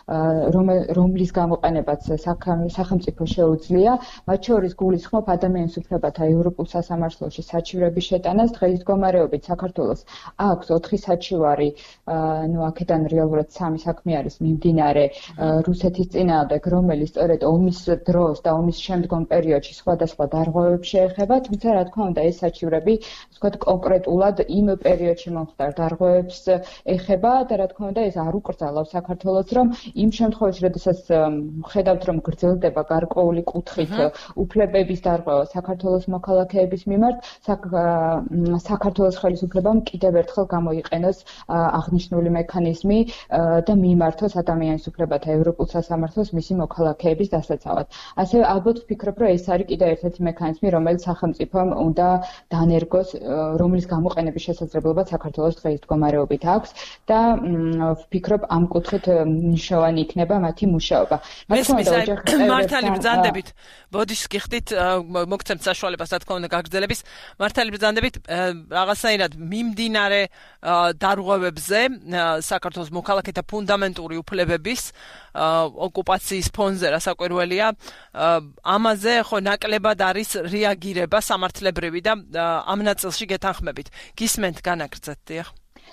რომლის გამოყენებაც სახელმწიფო შეუძლია მათ შორის გულისხმობ ადამიანის უფლებათა ევროპულ სასამართლოში საჩივრების შეტანას დღის მდგომარეობით საქართველოს აქვს ოთხი საჩივარი ну აქედან რეალურად სამი საქმე არის მიმდინარე რუსეთის წინააღმდეგ რომელიც სწორედ ომის დროს და ომის შემდგომ პერიოდში სხვადასხვა დარღვევებს შეეხება თუმცა რა თქმა უნდა ეს საჩივრები ვთქვათ კონკრეტულად იმ პერიოდში მომხდარ დარღვევებს ეხება და რა თქმა უნდა ეს არ უკრძალავს საქართველოს რომ იმ შემთხვევაში როდესაც ხედავთ რომ გრძელდება გარკვეული კუთხით უფლებების დარღვევა საქართველოს მოქალაქეების მიმართ საქართველოს ხელისუფლებამ კიდევ ერთხელ გამოიყენოს აღნიშნული მექანიზმი და მიმართოს ადამიანის უფლებათა ევროპულ სასამართლოს მისი მოქალაქეების დასაცავად. ასევე ალბათ ვფიქრობ, რომ ეს არის კიდევ ერთ-ერთი მექანიზმი, რომელიც სახელმწიფომ უნდა დანერგოს, რომლის გამოყენების შესაძლებლობა საქართველოს დღის მდგომარეობით აქვს და ვფიქრობ, ამ კუთხით მნიშვნელოვანი იქნება მათი მუშაობა. მართალი ბრძანდებით, ბოდიშს გიხდით, მოგცემთ საშუალებას, რა თქმა უნდა, გაგრძელების. მართალი ბრძანდებით, რაღაცნაირად მიმდინარე დარღვევებზე საქართველოს მოქალაქეთა ფუნდამენტური უფლებების ოკუპაციის ფონზე რასაკვირველია ამაზე ხო ნაკლებად არის რეაგირება სამართლებრივი და ამ ნაწილში გეთანხმებით გისმენთ განაგრძეთ დიახ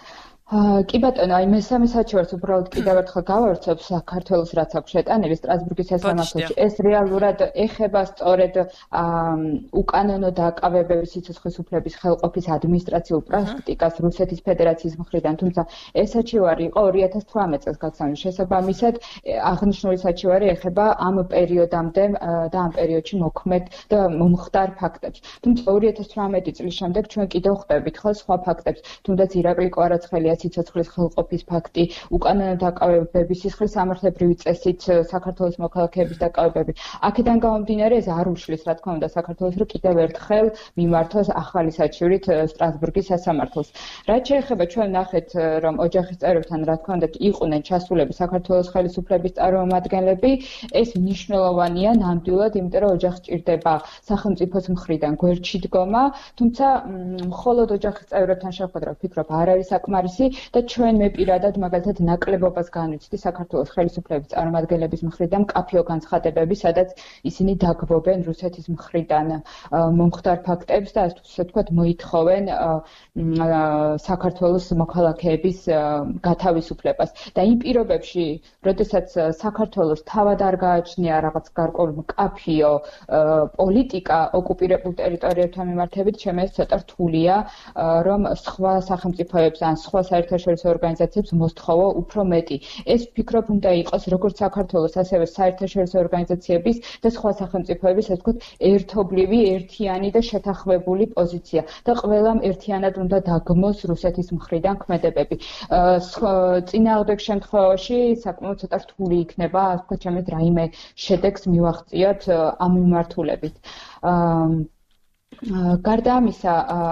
კი ბატონო, აი მესამე საჩივარს უბრალოდ კიდევ ერთხელ გავავრცებ საქართველოს რაც აქვს შეტანილი სტრასბურგის სასამართლოში. ეს რეალურად ეხება სწორედ უკანონო დააკავებების სიცოცხლის უფლების ხელყოფის ადმინისტრაციულ პრაქტიკას რუსეთის ფედერაციის მხრიდან, თუმცა ეს საჩივარი იყო ორი ათას თვრამეტ წელს გაქცეული. შესაბამისად, აღნიშნული საჩივარი ეხება ამ პერიოდამდე და ამ პერიოდში მოქმედ და მომხდარ ფაქტებს. თუმცა ორი ათას თვრამეტი წლის შემდეგ ჩვენ კიდევ ხვდებით ხო სხვა ფაქტებს, თუნდაც ირაკლი კვარაცხელია სიცოცხლის ხელყოფის ფაქტი, უკანონო დაკავებების, სისხლის სამართლებრივი წესით საქართველოს მოქალაქეების დაკავებები. აქედან გამომდინარე ეს არ უშლის, რა თქმა უნდა, საქართველოს რომ კიდევ ერთხელ მიმართოს ახალი საჩივრით სტრასბურგის სასამართლოს. რაც შეეხება ჩვენ ნახეთ, რომ ოჯახის წევრებთან, რა თქმა უნდა, იყვნენ ჩასულები საქართველოს ხელისუფლების წარმომადგენლები, ეს მნიშვნელოვანია ნამდვილად, იმიტომ რომ ოჯახს ჭირდება სახელმწიფოს მხრიდან გვერდში დგომა, თუმცა მხოლოდ ოჯახის წევრებთან შეხვედრა ვფიქრობ არ არის საკმარისი და ჩვენ მე პირადად მაგალითად ნაკლებობას განვიცდი საქართველოს ხელისუფლების წარმომადგენლების მხრიდან მკაფიო განცხადებები, სადაც ისინი დაგბობენ რუსეთის მხრიდან მომხდარ ფაქტებს და ასე ვთქვათ მოითხოვენ საქართველოს მოქალაქეების გათავისუფლებას. და იმ პირობებში, როდესაც საქართველოს თავად არ გააჩნია რაღაც გარკვეული მკაფიო პოლიტიკა ოკუპირებულ ტერიტორიებთან მიმართებით, ჩემი ეს ცოტა რთულია, რომ სხვა სახელმწიფოებს ან სხვა საერთაშორისო ორგანიზაციებს მოსთხოვო უფრო მეტი. ეს ვფიქრობ უნდა იყოს როგორც საქართველოს, ასევე საერთაშორისო ორგანიზაციების და სხვა სახელმწიფოების, ასე ვთქვათ, ერთობლივი, ერთიანი და შეთანხმებული პოზიცია და ყველამ ერთიანად უნდა დაგმოს რუსეთის მხრიდან ქმედებები. წინააღმდეგ შემთხვევაში საკმაოდ ცოტა რთული იქნება, ასე ვთქვათ, ჩემს რაიმე შედეგს მივაღწიოთ ამ მიმართულებით. გარდა ამისა,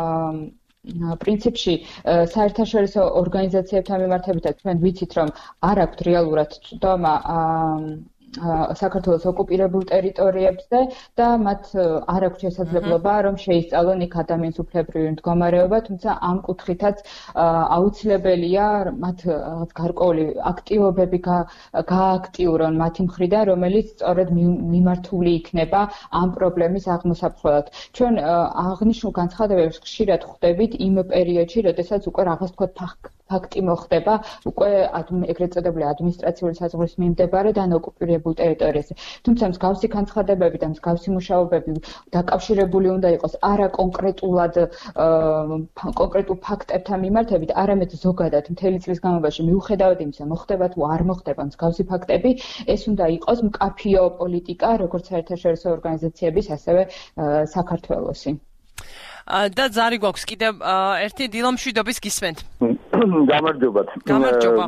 პრინციპში საერთაშორისო ორგანიზაციებთან მიმართებითაც ჩვენ ვიცით, რომ არ აქვთ რეალურად წვდომა საქართველოს ოკუპირებულ ტერიტორიებზე და მათ არ აქვს შესაძლებლობა რომ შეისწავლონ იქ ადამიანის უფლებრივი მდგომარეობა, თუმცა ამ კუთხითაც აუცილებელია მათ რაღაც გარკვეული აქტივობები გააქტიურონ მათი მხრიდან, რომელიც სწორედ მიმართული იქნება ამ პრობლემის აღმოსაფხვრელად. ჩვენ აღნიშნულ განცხადებებს ხშირად ხვდებით იმ პერიოდში, როდესაც უკვე რაღაც თქვა ფაქტი მოხდება, უკვე ეგრეთ წოდებული ადმინისტრაციული საზღვრის მიმდებარე და ოკუპირებულ ტერიტორიაზე. თუმცა მსგავსი განცხადებები და მსგავსი მუშაობები დაკავშირებული უნდა იყოს არა კონკრეტულად კონკრეტულ ფაქტებთან მიმართებით, არამედ ზოგადად მთელი წლის განმავლობაში მიუხედავად იმისა, მოხდება თუ არ მოხდება მსგავსი ფაქტები, ეს უნდა იყოს მკაფიო პოლიტიკა, როგორც საერთაშორისო ორგანიზაციების, ასევე საქართველოსი. და ზარი გვაქვს კიდევ ერთი დილომ მშვიდობის გისმენთ. გამარჯობათ. გამარჯობა.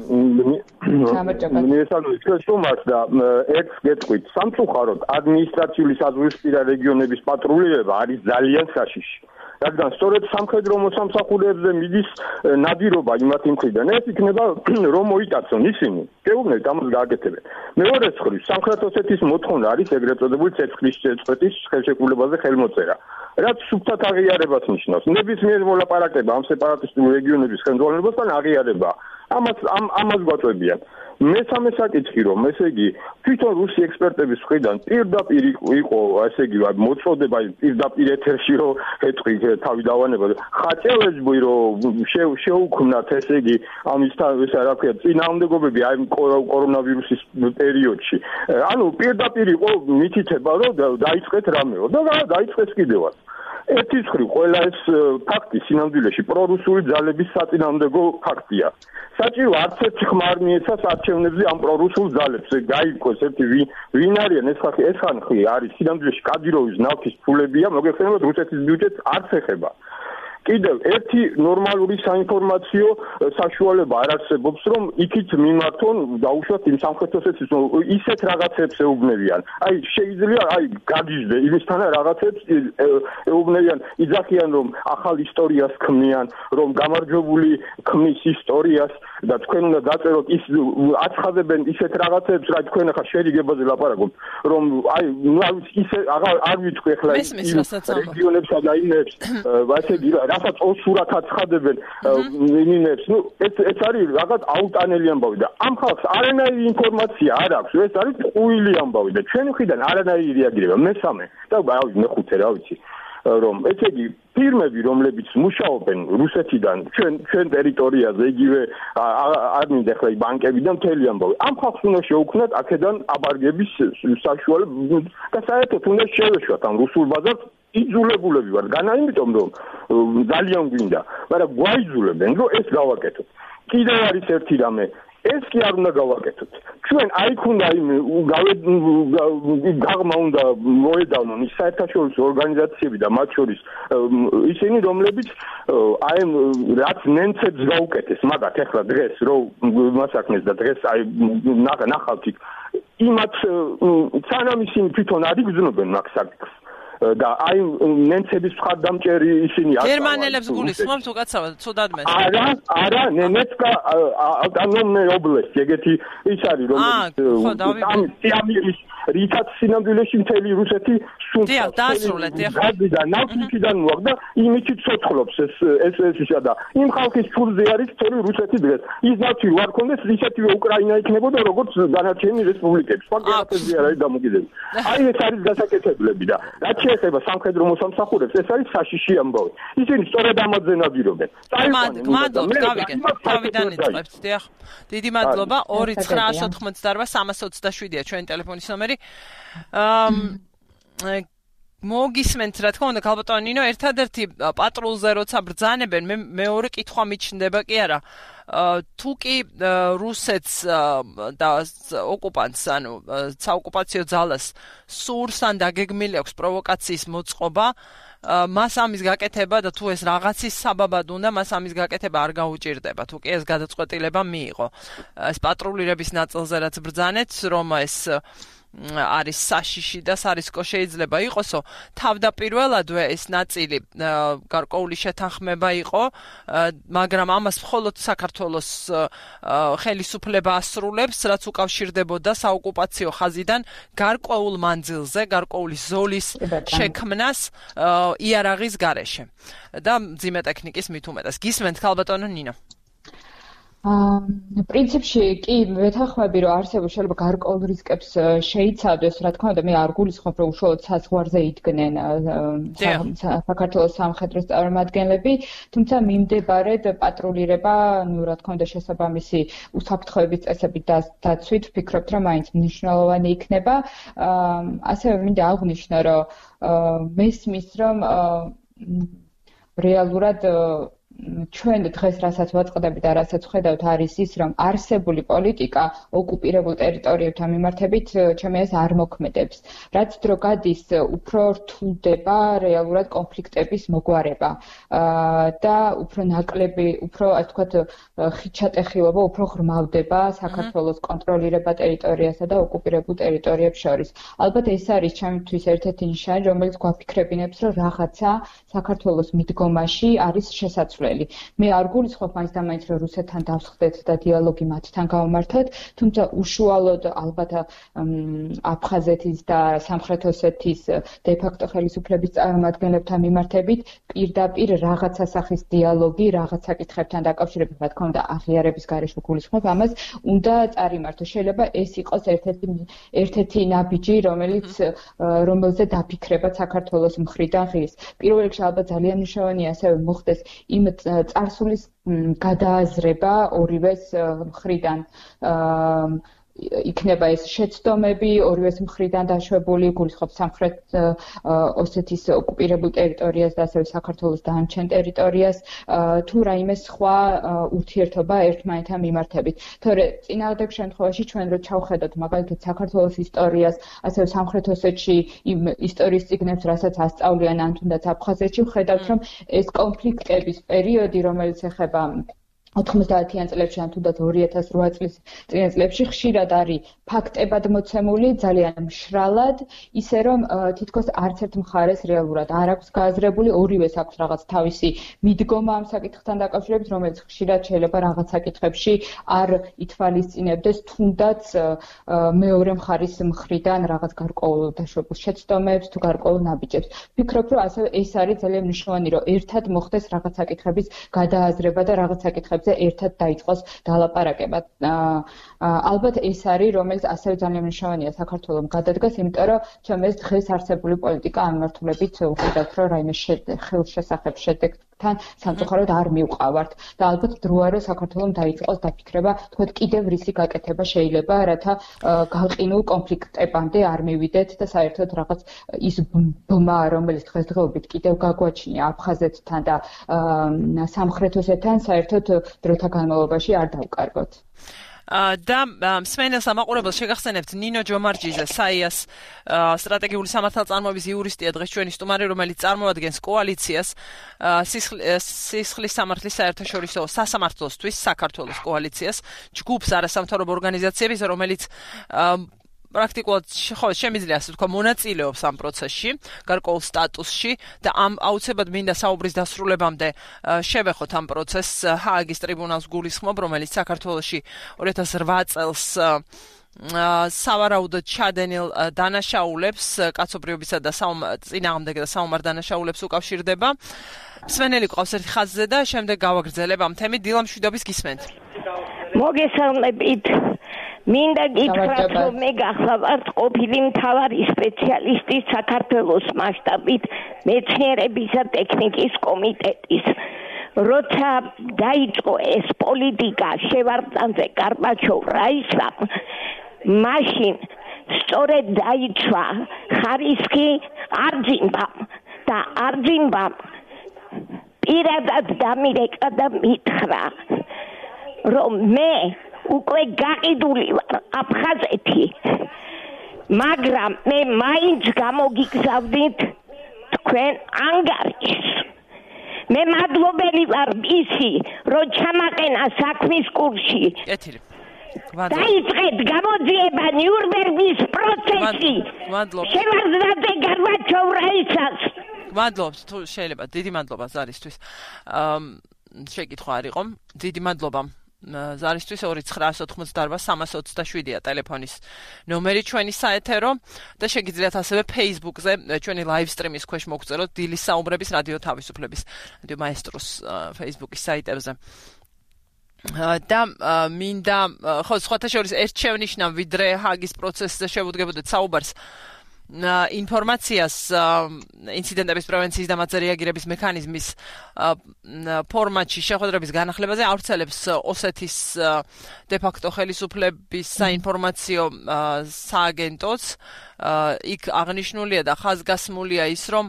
გამარჯობა. მიესალმებით სტუმარს და ერთ გეტყვით, სამწუხაროდ ადმინისტრაციული საზღვრისპირა რეგიონების პატრულირება არის ძალიან საშიში. რადგან სწორედ სამხედრო მოსამსახურეებზე მიდის ნადირობა იმათი მხრიდან. ეს იქნება რომ მოიტაცონ ისინი. გეუბნებით ამას გააკეთებენ. მეორე მხრივ, სამხრეთ ოსეთის მოთხოვნა არის ეგრეთ წოდებული ცეცხლის წვეთის ხელშეკრულებაზე ხელმოწერა. რაც სუფთად აღიარებას ნიშნავს. ნებისმიერ მოლაპარაკება ამ სეპარატისტული რეგიონების ხელმძღვანელობასთან აღიარება. ამას ამას გვაწვევიან. მესამე საკითხი რომ ესე იგი თვითონ რუსი ექსპერტების მხრიდან პირდაპირ იყო ესე იგი მოწოდება პირდაპირ ეთერში რომ ეთქვი თავი დავანება ხაჭელეჯბი რომ შეუქმნათ ესე იგი ამისთან ესა რა ქვია წინააღმდეგობები აი კორონავირუსის პერიოდში. ანუ პირდაპირ იყო მითითება რომ დაიწყეთ რამეო და დაიწყეს კიდევაც. ერთის მხრივ ყველა ეს ფაქტი სინამდვილეში პრორუსული ძალების საწინააღმდეგო ფაქტია. საჭირო არც ერთი ხმარნიეცას არჩევნებზე ამ პრორუსულ ძალებს გაიგოს ერთი ვინ არიან ეს ხალხი ეს ხალხი არის სინამდვილეში კადიროვის ნავთის ფულებია, მოგეხსენებათ რუსეთის ბიუჯეტს არც ეხება. კიდევ ერთი ნორმალური საინფორმაციო საშუალება არ არსებობს, რომ იქით მიმართონ დაუშვათ იმ სამხრეთ ოსეთის ისეთ რაღაცებს ეუბნებიან. აი შეიძლება აი გაგიჟდე იმისთანა რაღაცებს ეუბნებიან, იძახიან რომ ახალ ისტორიას ქმნიან, რომ გამარჯვებული ქმნის ისტორიას და თქვენ უნდა დაწეროთ ის აცხადებენ ისეთ რაღაცებს, რა თქვენ ახლა შერიგებაზე ლაპარაკობთ, რომ აი ისე არ ვიტყვი ახლა რეგიონებსა და იმებს, ასე რასაც ოსურად აცხადებენ ნინებს, ნუ ეს ეს არის რაღაც აუტანელი ამბავი და ამ ხალხს არანაირი ინფორმაცია არ აქვს, ეს არის ტყუილი ამბავი და ჩვენი მხრიდან არანაირი რეაგირება. მესამე და აი მეხუთე რა ვიცი, რომ ესე იგი ფირმები, რომლებიც მუშაობენ რუსეთიდან ჩვენ ჩვენ ტერიტორიაზე, იგივე არ მინდა ახლა ბანკები და მთელი ამბავი. ამ ხალხს უნდა შეუქმნათ აქედან აბარგების საშუალება და საერთოდ უნდა შევეშვათ ამ რუსულ ბაზარს. იძულებულები ვარ განა იმიტომ რომ ძალიან გვინდა, მაგრამ გვაიძულებენ რომ ეს გავაკეთოთ. კიდევ არის ერთი რამე, ეს კი არ უნდა გავაკეთოთ. ჩვენ აიქ უნდა იმ გაღმა უნდა მოედავნონ ის საერთაშორისო ორგანიზაციები და მათ შორის ისინი რომლებიც აი რაც ნენცებს გაუკეთეს მაგათ ახლა დღეს რომ მასაკნეს და დღეს აი ნახავთ იმათ სანამ ისინი თვითონ არ იგრძნობენ მაგ საკითხს და აი ნენცების მხარდამჭერი ისინი არ გერმანელებს გულისხმობთ უკაცრავად ცუდად მე არა არა ნენეცკა ავტონომიურ ობლასტი ეგეთი ის არის რომელიც ამ სიამირის რითაც სინამდვილეში მთელი რუსეთი სულ დაასრულეთ და ნავთიდან მოაქვს და იმით ცოცხლობს ეს ეს ესა და იმ ხალხის ფულზე არის თორე რუსეთი დღეს ის ნავთი ვარ კონდეს ისეთივე უკრაინა იქნებოდა როგორც დანარჩენი რესპუბლიკები სხვა გეოგრაფიაზე არ არის დამოკიდებული აი ეს არის გასაკეთებლები და რაც შეეხება სამხედრო მოსამსახურებს ეს არის საშიში ამბავი ისინი სწორედ ამაზე ნადირობენ მადლობთ გავიგეთ თავიდან იწყებთ დიახ დიდი მადლობა ორი ცხრაას ოთხმოცდაორვა სამას ოცდაშვიდია ჩვენი ტელეფონის ნომერი მოგისმენთ რა თქმა უნდა ქალბატონო ნინო ერთადერთი პატრულზე როცა ბრძანებენ მე მეორე კითხვა მიჩნდება კი არა თუ კი რუსეთს და ოკუპანტს ანუ საოკუპაციო ძალას სურს ან დაგეგმილი აქვს პროვოკაციის მოწყობა მას ამის გაკეთება და თუ ეს რაღაცის საბაბად უნდა მას ამის გაკეთება არ გაუჭირდება თუ კი ეს გადაწყვეტილება მიიღო ეს პატრულირების ნაწილზე რაც ბრძანეთ რომ ეს არის საშიში და სარისკო შეიძლება იყოსო თავდაპირველადვე ეს ნაწილი გარკვეული შეთანხმება იყო მაგრამ ამას მხოლოდ საქართველოს ხელისუფლება ასრულებს რაც უკავშირდებოდა საოკუპაციო ხაზიდან გარკვეულ მანძილზე გარკვეული ზოლის შექმნას იარაღის გარეშე და მძიმე ტექნიკის მით უმეტეს გისმენთ ქალბატონო ნინო პრინციპში კი ვეთანხმები რომ არსებობს შეიძლება გარკვეულ რისკებს შეიცავდეს რა თქმა უნდა მე არ გულისხმობ რომ უშუალოდ საზღვარზე იდგნენ საქართველოს სამხედრო წარმომადგენლები თუმცა მიმდებარედ პატრულირება ნუ რა თქმა უნდა შესაბამისი უსაფრთხოების წესებით დაცვით ვფიქრობთ რომ მაინც მნიშვნელოვანი იქნება ასევე მინდა აღვნიშნო რომ მესმის რომ რეალურად ჩვენ დღეს რასაც ვაწყდებით და რასაც ხედავთ არის ის რომ არსებული პოლიტიკა ოკუპირებულ ტერიტორიებთან მიმართებით ჩემი აზრით არ მოქმედებს რაც დრო გადის უფრო რთულდება რეალურად კონფლიქტების მოგვარება და უფრო ნაკლები უფრო ასე ვთქვათ ხიჩატეხილობა უფრო ღრმავდება საქართველოს კონტროლირება ტერიტორიასა და ოკუპირებულ ტერიტორიებს შორის ალბათ ეს არის ჩემთვის ერთ-ერთი ნიშანი რომელიც გვაფიქრებინებს რომ რაღაცა საქართველოს მიდგომაში არის შესაძლებელი მე არ გულისხმობ მაინც და მაინც რომ რუსეთთან დავსხდეთ და დიალოგი მათთან გავმართოთ, თუმცა უშუალოდ ალბათ აფხაზეთის და სამხრეთ ოსეთის დე-ფაქტო ხელისუფლების წარმომადგენლებთან მიმართებით პირდაპირ რაღაცა სახის დიალოგი, რაღაც საკითხებთან დაკავშირებით, რა თქმა უნდა, აღიარების გარეშე გულისხმობ ამას, უნდა წარიმართოს. შეიძლება ეს იყოს ერთ-ერთი ერთ-ერთი ნაბიჯი, რომელიც რომელზე დაფიქრება საქართველოს მხრიდან ღირს. პირველ რიგში ალბათ ძალიან მნიშვნელოვანია ასევე მოხდეს იმ წარსულის გადააზრება ორივეს მხრიდან იქნება ეს შეცდომები ორივეს მხრიდან დაშვებული გულისხმობ სამხრეთ ოსეთის ოკუპირებულ ტერიტორიას და ასევე საქართველოს დანარჩენ ტერიტორიას თუ რაიმე სხვა ურთიერთობა ერთმანეთთან მიმართებით. თორე წინააღმდეგ შემთხვევაში ჩვენ რო ჩავხედოთ მაგალითად საქართველოს ისტორიას, ასევე სამხრეთ ოსეთში იმ ისტორიის წიგნებს, რასაც ასწავლიან ან თუნდაც აფხაზეთში, ვხედავთ რომ ეს კონფლიქტების პერიოდი, რომელიც ეხება ოთხმოცდაათიან წლებში ან თუნდაც ორი ათას რვა წლის წინა წლებში ხშირად არის ფაქტებად მოცემული, ძალიან მშრალად, ისე რომ თითქოს არც ერთ მხარეს რეალურად არ აქვს გააზრებული, ორივეს აქვს რაღაც თავისი მიდგომა ამ საკითხთან დაკავშირებით, რომელიც ხშირად შეიძლება რაღაც საკითხებში არ ითვალისწინებდეს თუნდაც მეორე მხარის მხრიდან რაღაც გარკვეულ დაშვებულ შეცდომებს თუ გარკვეულ ნაბიჯებს. ვფიქრობ, რომ ასევე ეს არის ძალიან მნიშვნელოვანი, რომ ერთად მოხდეს რაღაც საკითხების გადააზრება და რაღაც საკითხებზე საკითხებზე ერთად დაიწყოს დალაპარაკება. ალბათ ეს არის, რომელიც ასევე ძალიან მნიშვნელოვანია საქართველოს გადადგას, იმიტომ რომ ჩემ ეს დღეს არსებული პოლიტიკა ამ მიმართულებით უხედავთ, რომ რაიმე ხელშესახებ შედეგთან სამწუხაროდ არ მივყავართ და ალბათ დროა რომ საქართველოს დაიწყოს დაფიქრება, თქვათ კიდევ რისი გაკეთება შეიძლება, რათა გაყინულ კონფლიქტებამდე არ მივიდეთ და საერთოდ რაღაც ის ბმა, რომელიც დღესდღეობით კიდევ გაგვაჩნია აფხაზეთთან და სამხრეთ ოსეთთან, საერთოდ დროთა განმავლობაში არ დავკარგოთ. და მსმენელს ამაყურებელს შეგახსენებთ ნინო ჯომარჯიძე, საიას სტრატეგიული სამართალწარმოების იურისტია, დღეს ჩვენი სტუმარი, რომელიც წარმოადგენს კოალიციას სისხლის სამართლის საერთაშორისო სასამართლოსთვის საქართველოს კოალიციას, ჯგუფს არასამთავრობო ორგანიზაციების, რომელიც პრაქტიკულად ხო შემიძლია ასე ვთქვა მონაწილეობს ამ პროცესში, გარკვეულ სტატუსში და ამ აუცილებლად მინდა საუბრის დასრულებამდე შევეხოთ ამ პროცესს ჰააგის ტრიბუნალს გულისხმობ, რომელიც საქართველოში ორი ათას რვა წელს სავარაუდოდ ჩადენილ დანაშაულებს, კაცობრიობისა და წინააღმდეგი და საომარ დანაშაულებს უკავშირდება. მსმენელი ყავს ერთი ხაზზე და შემდეგ გავაგრძელებ ამ თემით. დილა მშვიდობის გისმენთ. მოგესალმებით. მინდა გითხრათ, რომ მე გახლავართ ყოფილი მთავარი სპეციალისტი საქართველოს მასშტაბით მეცნიერებისა ტექნიკის კომიტეტის. როცა დაიწყო ეს პოლიტიკა შევარდნაძე კარბაჩოვ-რაისამ, მაშინ სწორედ დაიცვა ხარისხი არჯინბამ და არჯინბამ პირადად დამირეკა და მითხრა, რომ მე უკვე გაყიდული ვარ აფხაზეთი, მაგრამ მე მაინც გამოგიგზავნით თქვენ ანგარიშს. მე მადლობელი ვარ ისი, რომ ჩამაყენა საქმის კურსში. დაიწყეთ გამოძიება ნიურნბერგის პროცესი. შევარდნაძე კარბაჩოვ-რაისას. მადლობს, თუ შეიძლება, დიდი მადლობა ზარისთვის. შეკითხვა არ იყო. დიდი მადლობა. ზარისთვის ორი ცხრაას ოთხმოცდაარბა სამას ოცდაშვიდია ტელეფონის ნომერი ჩვენი საეთერო და შეგიძლიათ ასევე Facebook-ზე ჩვენი live stream-ის ქვეშ მოგწეროთ დილის საუბრების რადიო თავისუფლების რადიო მაესტროს Facebook-ის საიტებზე. და მინდა ხო სხვათა შორის ერთ შევნიშნავ, ვიდრე ჰაგის პროცესზე შევუდგებოდეთ საუბარს, ინფორმაციას ინციდენტების პრევენციის და მათზე რეაგირების მექანიზმის ფორმატში შეხვედრების განახლებაზე ავრცელებს ოსეთის დე-ფაქტო ხელისუფლების საინფორმაციო სააგენტოც. იქ აღნიშნულია და ხაზგასმულია ის, რომ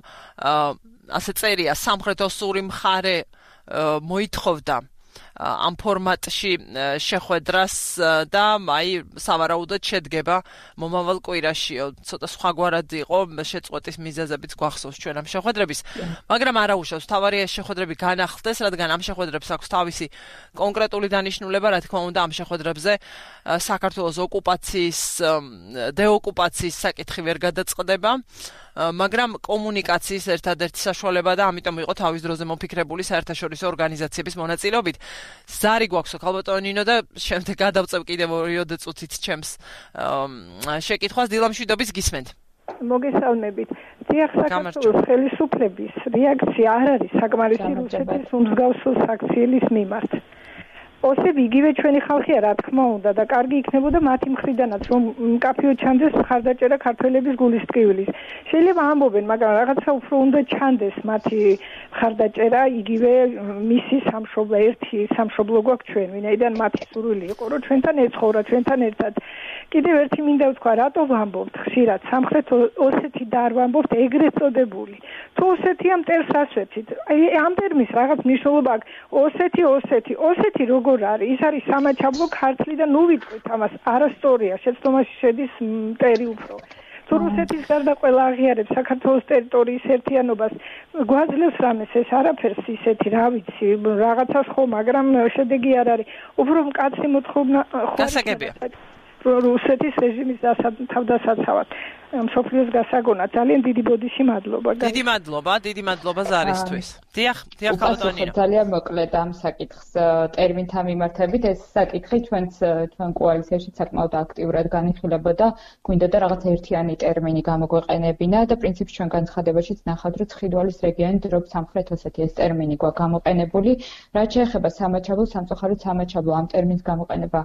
ასე წერია, სამხრეთ ოსური მხარე მოითხოვდა ამ ფორმატში შეხვედრას და აი სავარაუდოდ შედგება მომავალ კვირაშიო. ცოტა სხვაგვარად იყო შეწყვეტის მიზეზებიც გვახსოვს ჩვენ ამ შეხვედრების, მაგრამ არაუშავს თავარია შეხვედრები განახლდეს, რადგან ამ შეხვედრებს აქვს თავისი კონკრეტული დანიშნულება, რა თქმა უნდა ამ შეხვედრებზე საქართველოს ოკუპაციის დეოკუპაციის საკითხი ვერ გადაწყდება, მაგრამ კომუნიკაციის ერთადერთი საშუალება და ამიტომ იყო თავის დროზე მოფიქრებული საერთაშორისო ორგანიზაციების მონაწილეობით. ზარი გვაქვს ქალბატონო ნინო და შემდეგ გადავწევ კიდევ ორიოდე წუთით ჩემს შეკითხვას. დილა მშვიდობის გისმენთ. მოგესალმებით. დიახ, საქართველოს ხელისუფლების რეაქცია არ არის საკმარისი რუსეთის უმსგავსო საქციელის მიმართ. ოსები იგივე ჩვენი ხალხია, რა თქმა უნდა, და კარგი იქნებოდა მათი მხრიდანაც, რომ მკაფიო ჩანდეს მხარდაჭერა ქართველების გულის ტკივილის. შეიძლება ამბობენ, მაგრამ რაღაცა უფრო უნდა ჩანდეს მათი მხარდაჭერა, იგივე მისი სამშობლო, ერთი სამშობლო გვაქვს ჩვენ, ვინაიდან მათი სურვილი იყო, რომ ჩვენთან ეცხოვრა, ჩვენთან ერთად. კიდევ ერთი მინდა ვთქვა, რატო ვამბობთ ხშირად სამხრეთ ოსეთი და არ ვამბობთ ეგრეთ წოდებული. თუ ოსეთია მტერს ასვეთით. აი ამ ტერმის რაღაც მნიშვნელობა აქვს. ოსეთი, ოსეთი, ოსეთი როგორ არის? ის არის სამაჩაბლო ქართლი და ნუ ვიტყვით ამას. არასტორია, შეცდომაში შედის მტერი უფრო. თუ რუსეთის გარდა ყველა აღიარებს საქართველოს ტერიტორიის ერთიანობას, გვაძლევს რამეს ეს არაფერს ისეთი, რა ვიცი, რაღაცას ხო, მაგრამ შედეგი არ არის. უფრო მკაცრი მოთხოვნა გასაგებია. რუსეთის რეჟიმის თავდასაცავად. მსოფლიოს გასაგონად ძალიან დიდი ბოდიში მადლობა. დიდი მადლობა, დიდი მადლობა ზარისთვის. დიახ, დიახ ქალბატონინო. ძალიან მოკლედ ამ საკითხს ტერმინთან მიმართებით, ეს საკითხი ჩვენს ჩვენ კოალიციაში საკმაოდ აქტიურად განიხილებოდა, გვინდა და რაღაც ერთიანი ტერმინი გამოგვეყენებინა და პრინციპში ჩვენ განცხადებაშიც ნახავთ, რომ ცხინვალის რეგიონი დროებით სამხრეთ ოსეთის ეს ტერმინი გვაქვს გამოყენებული. რაც შეეხება სამაჩაბლოს, სამწუხაროდ სამაჩაბლო ამ ტერმინს გამოყენება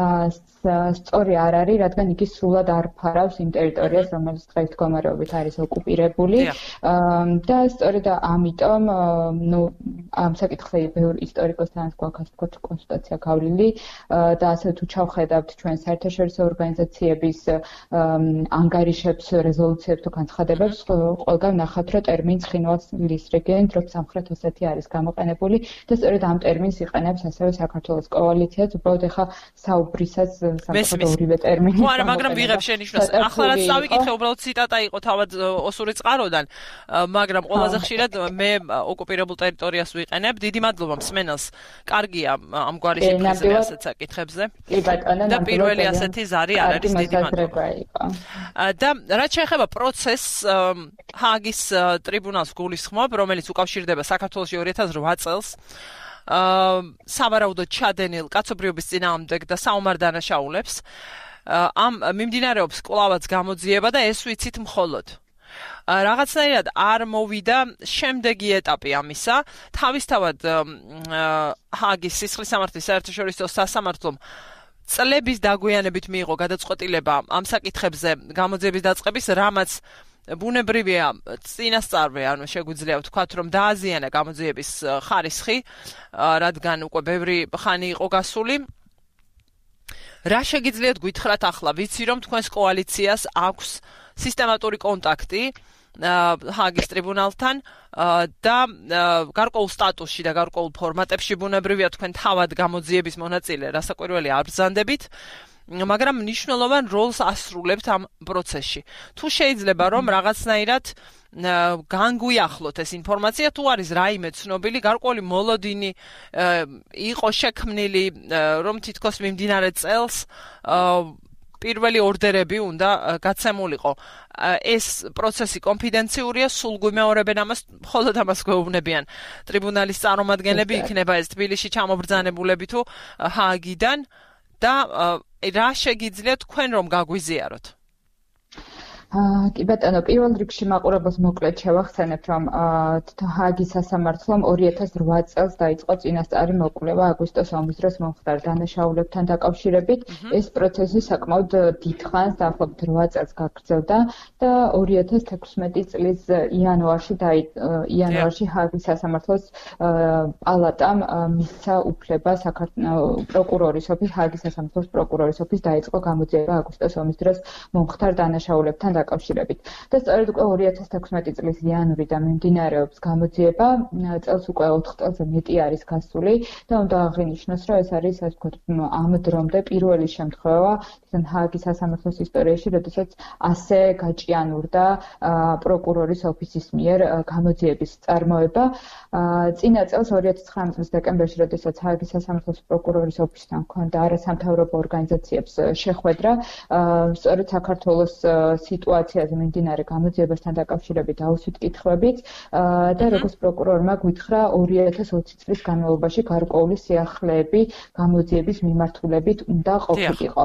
სწორი არ არის, რადგან იგი სრულად არ ფარავს იმ ტერიტორიას, რომელიც დღეს მდგომარეობით არის ოკუპირებული და სწორედ ამიტომ ნუ ამ საკითხზე ბევრ ისტორიკოსთან გვაქვს ასე ვთქვათ კონსულტაცია გავლილი და ასე თუ ჩავხედავთ ჩვენ საერთაშორისო ორგანიზაციების ანგარიშებს, რეზოლუციებს თუ განცხადებებს, ყველგან ნახავთ, რომ ტერმინი ცხინვალის რეგიონი დროებით სამხრეთ ოსეთი არის გამოყენებული და სწორედ ამ ტერმინს იყენებს ასევე საქართველოს კოალიციაც, უბრალოდ ეხა საუბრისას საკუთარ ორივე ტერმინი. ხო, არა, მაგრამ ვიღებ შენიშვნას. ახლა რაც წავიკითხე, უბრალოდ ციტატა იყო თავად ოსური წყაროდან, მაგრამ ყველაზე ხშირად მე ოკუპირებულ ტერიტორიას ვიყენებ. დიდი მადლობა მსმენელს. კარგია ამგვარი შეფასება ასეთ საკითხებზე. კი ბატონო, და პირველი ასეთი ზარი არ არის, დიდი მადლობა. და რაც შეეხება პროცესს, ჰააგის ტრიბუნალს გულისხმობ, რომელიც უკავშირდება საქართველოში ორი ათას რვა წელს. აა სავარაუდოდ ჩადენილ კაცობრიობის წინააღმდეგ და საომარ დანაშაულებს ამ მიმდინარეობს კვლავაც გამოძიება და ეს ვიცით მხოლოდ რაღაცნაირად არ მოვიდა შემდეგი ეტაპი ამისა. თავისთავად ჰააგის სისხლის სამართლის საერთაშორისო სასამართლომ წლების დაგვიანებით მიიღო გადაწყვეტილება ამ საკითხებზე გამოძიების დაწყების, რამაც ბუნებრივია წინასწარვე, ანუ შეგვიძლია ვთქვათ, რომ დააზიანა გამოძიების ხარისხი, რადგან უკვე ბევრი ხანი იყო გასული. რა შეგიძლიათ გითხრათ ახლა? ვიცი, რომ თქვენს კოალიციას აქვს სისტემატური კონტაქტი ჰააგის ტრიბუნალთან და გარკვეულ სტატუსში და გარკვეულ ფორმატებში ბუნებრივია თქვენ თავად გამოძიების მონაწილე რასაკვირველი არ ბრძანდებით, მაგრამ მნიშვნელოვან როლს ასრულებთ ამ პროცესში. თუ შეიძლება რომ რაღაცნაირად განგვიახლოთ ეს ინფორმაცია, თუ არის რაიმე ცნობილი გარკვეული მოლოდინი იყო შექმნილი, რომ თითქოს მიმდინარე წელს პირველი ორდერები უნდა გაცემულიყო. ეს პროცესი კონფიდენციურია, სულ გვიმეორებენ ამას, მხოლოდ ამას გვეუბნებიან ტრიბუნალის წარმომადგენლები, იქნება ეს თბილისში ჩამობრძანებულები თუ ჰააგიდან და რა შეგიძლიათ თქვენ რომ გაგვიზიაროთ? კი ბატონო, პირველ რიგში მაყურებელს მოკლედ შევახსენებ, რომ ჰააგის სასამართლომ ორი ათას რვა წელს დაიწყო წინასწარი მოკვლევა აგვისტოს ომის დროს მომხდარ დანაშაულებთან დაკავშირებით. ეს პროცესი საკმაოდ დიდხანს, დაახლოებით რვა წელს გაგრძელდა და ორი ათას თექვსმეტი წლის იანვარში იანვარში ჰააგის სასამართლოს პალატამ მისცა უფლება საქართველოს პროკურორის ოფის, ჰააგის სასამართლოს პროკურორის ოფის დაიწყო გამოძიება აგვისტოს ომის დროს მომხდარ დანაშაულებთან დაკავშირებით. და სწორედ უკვე ორი ათას თექვსმეტი წლის იანვრიდან მიმდინარეობს გამოძიება, წელს უკვე ოთხ წელზე მეტი არის გასული და უნდა აღინიშნოს, რომ ეს არის ასე ვთქვათ ამ დრომდე პირველი შემთხვევა ჰააგის სასამართლოს ისტორიაში, როდესაც ასე გაჭიანურდა პროკურორის ოფისის მიერ გამოძიების წარმოება. წინა წელს ორი ათას ცხრამეტ წლის დეკემბერში, როდესაც ჰააგის სასამართლოს პროკურორის ოფისთან ჰქონდა არასამთავრობო ორგანიზაციებს შეხვედრა, სწორედ საქართველოს სიტუაციაზე მიმდინარე გამოძიებასთან დაკავშირებით აუცილებლად კითხვებით და როგორც პროკურორმა გითხრა, ორი ათას ოცი წლის განმავლობაში გარკვეული სიახლეები გამოძიების მიმართულებით უნდა ყოფილიყო.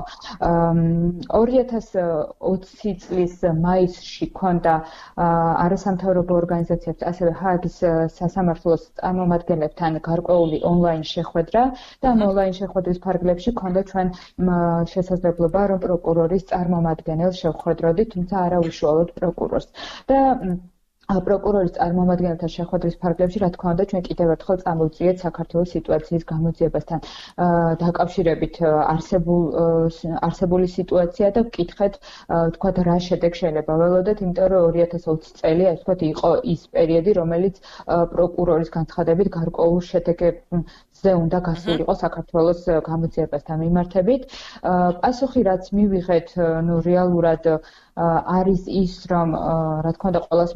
ორი ათას ოცი წლის მაისში ჰქონდა არასამთავრობო ორგანიზაციებს, ასევე ჰააგის სასამართლოს წარმომადგენლებთან გარკვეული ონლაინ შეხვედრა და ამ ონლაინ შეხვედრის ფარგლებში ჰქონდა ჩვენ შესაძლებლობა, რომ პროკურორის წარმომადგენელს შევხვედროდით, თუმცა არა უშუალოდ პროკურორს. და პროკურორის წარმომადგენელთა შეხვედრის ფარგლებში, რა თქმა უნდა, ჩვენ კიდევ ერთხელ წამოვწიეთ საქართველოს სიტუაციის გამოძიებასთან დაკავშირებით არსებული სიტუაცია და ვკითხეთ, ვთქვათ, რა შედეგი შეიძლება ველოდეთ, იმიტომ რომ ორი ათას ოცი წელი, ასე ვთქვათ, იყო ის პერიოდი, რომელიც პროკურორის განცხადებით გარკვეულ შედეგებზე უნდა გასულიყო საქართველოს გამოძიებასთან მიმართებით. პასუხი, რაც მივიღეთ, ნუ რეალურად არის ის, რომ რა თქმა უნდა, ყველას მოიხსენებოდა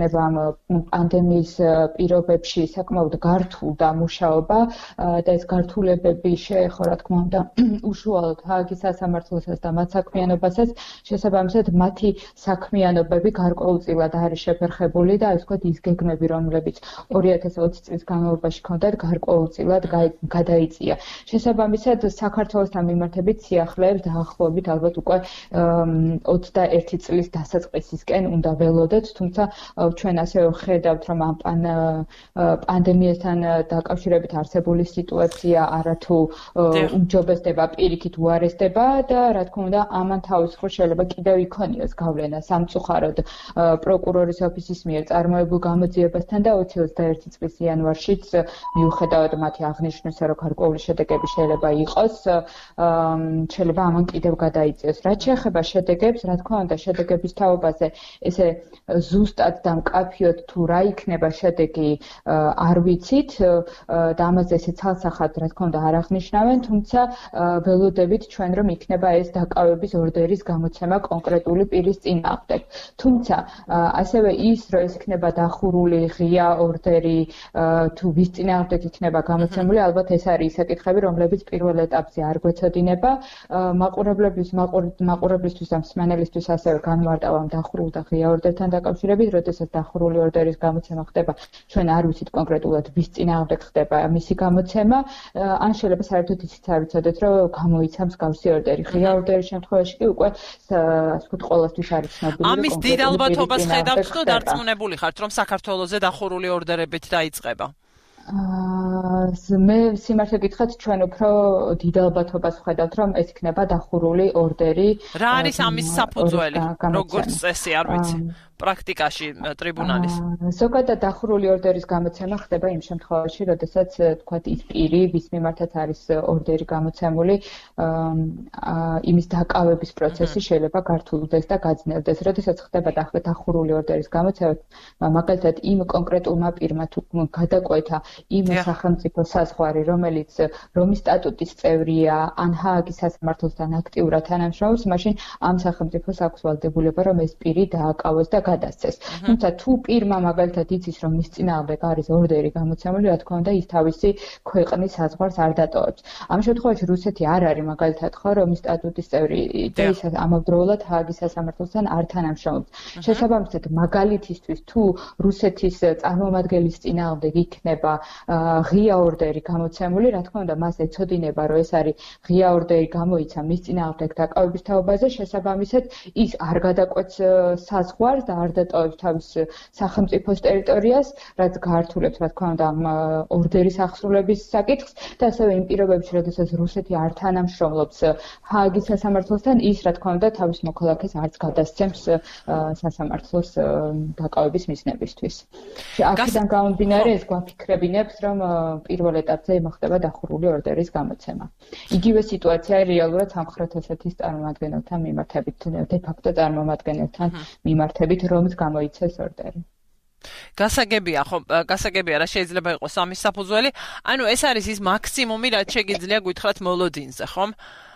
იქნება ამ პანდემიის პირობებში საკმაოდ გართულ და მუშაობა და ეს გართულებები შეეხო რა თქმა უნდა უშუალოდ ჰააგის სასამართლოსაც და მათ საქმიანობასაც შესაბამისად მათი საქმიანობები გარკვეულწილად არის შეფერხებული და ასე ვთქვათ ის გეგმები რომლებიც ორი ათას ოცი წლის განმავლობაში ჰქონდათ გარკვეულწილად გადაიწია. შესაბამისად საქართველოსთან მიმართებით სიახლეებს დაახლოებით ალბათ უკვე ოცდაერთი წლის დასაწყისისკენ უნდა ველოდეთ, თუმცა ჩვენ ასევე ვხედავთ რომ ამ პანდემიასთან დაკავშირებით არსებული სიტუაცია არათუ უმჯობესდება, პირიქით უარესდება და რა თქმა უნდა ამან თავის მხრივ შეიძლება კიდევ იქონიოს გავლენა სამწუხაროდ პროკურორის ოფისის მიერ წარმოებულ გამოძიებასთან და ოცი ოცდაერთი წლის იანვარშიც მიუხედავად მათი აღნიშვნისა რომ გარკვეული შედეგები შეიძლება იყოს, შეიძლება ამან კიდევ გადაიწიოს. რაც შეეხება შედეგებს, რა თქმა უნდა შედეგების თაობაზე ესე ზუსტად და მკაფიოდ თუ რა იქნება შედეგი არ ვიცით და ამაზე ესე ცალსახად რა თქმა უნდა არ აღნიშნავენ, თუმცა ველოდებით ჩვენ რომ იქნება ეს დაკავების ორდერის გამოცემა კონკრეტული პირის წინააღმდეგ. თუმცა ასევე ის რომ ეს იქნება დახურული ღია ორდერი თუ ვის წინააღმდეგ იქნება გამოცემული, ალბათ ეს არის საკითხები, რომლებიც პირველ ეტაპზე არ გვეცოდინება. მაყურებლებლის მაყურებლისთვის და მსმენელისთვის ასევე განმარტავ ამ დახურულ და ღია ორდერთან დაკავშირებით, როდესაც დახურული ორდერის გამოცემა ხდება, ჩვენ არ ვიცით კონკრეტულად ვის წინააღმდეგ ხდება მისი გამოცემა, ან შეიძლება საერთოდ ისიც არ ვიცოდეთ, რომ გამოიცა მსგავსი ორდერი. ღია ორდერის შემთხვევაში კი უკვე ასე ვთქვათ ყოველთვის არის ცნობილი. ამის დიდ ალბათობას ხედავთ თუ დარწმუნებული ხართ, რომ საქართველოზე დახურული ორდერებით დაიწყება? მე სიმართლე გითხრათ, ჩვენ უფრო დიდ ალბათობას ვხედავთ, რომ ეს იქნება დახურული ორდერი. რა არის ამის საფუძველი? როგორც წესი, არ ვიცი. პრაქტიკაში ტრიბუნალის. ზოგადად დახურული ორდერის გამოცემა ხდება იმ შემთხვევაში, როდესაც თქვათ ის პირი, ვის მიმართაც არის ორდერი გამოცემული, იმის დაკავების პროცესი შეიძლება გართულდეს და გაძნელდეს. როდესაც ხდება დახურული ორდერის გამოცემა, მაგალითად იმ კონკრეტულმა პირმა თუ გადაკვეთა იმ სახელმწიფო საზღვარი, რომელიც რომის სტატუტის წევრია, ან ჰააგის სასამართლოსთან აქტიურად თანამშრომლობს, მაშინ ამ სახელმწიფოს აქვს ვალდებულება, რომ ეს პირი დააკავოს და გადასცეს. თუმცა თუ პირმა მაგალითად იცის, რომ მის წინააღმდეგ არის ორდერი გამოცემული, რა თქმა უნდა, ის თავისი ქვეყნის საზღვარს არ დატოვებს. ამ შემთხვევაში რუსეთი არ არის მაგალითად ხო რომის სტატუტის წევრი და ის ამავდროულად ჰააგის სასამართლოსთან არ თანამშრომლობს. შესაბამისად, მაგალითისთვის თუ რუსეთის წარმომადგენლის წინააღმდეგ იქნება ღია ორდერი გამოცემული, რა თქმა უნდა, მას ეცოდინება, რომ ეს არის ღია ორდერი გამოიცა მის წინააღმდეგ დაკავების თაობაზე, შესაბამისად, ის არ გადაკვეთს საზღვარს და არ დატოვებს თავის სახელმწიფოს ტერიტორიას, რაც გაართულებს, რა თქმა უნდა, ამ ორდერის აღსრულების საკითხს და ასევე იმ პირობებში, როდესაც რუსეთი არ თანამშრომლობს ჰააგის სასამართლოსთან, ის, რა თქმა უნდა, თავის მოქალაქეს არც გადასცემს სასამართლოს დაკავების მიზნებისთვის. აქედან გამომდინარე, ეს გვაფიქრებინებს, რომ პირველ ეტაპზე მოხდება დახურული ორდერის გამოცემა. იგივე სიტუაცია რეალურად სამხრეთ ოსეთის წარმომადგენელთან მიმართებით, დე-ფაქტო წარმომადგენელთან მიმართებით, რომს გამოიცეს ორდერი. გასაგებია, ხო, გასაგებია რა შეიძლება იყოს ამის საფუძველი. ანუ ეს არის ის მაქსიმუმი, რაც შეგიძლია გითხრათ მოლოდინზე, ხომ?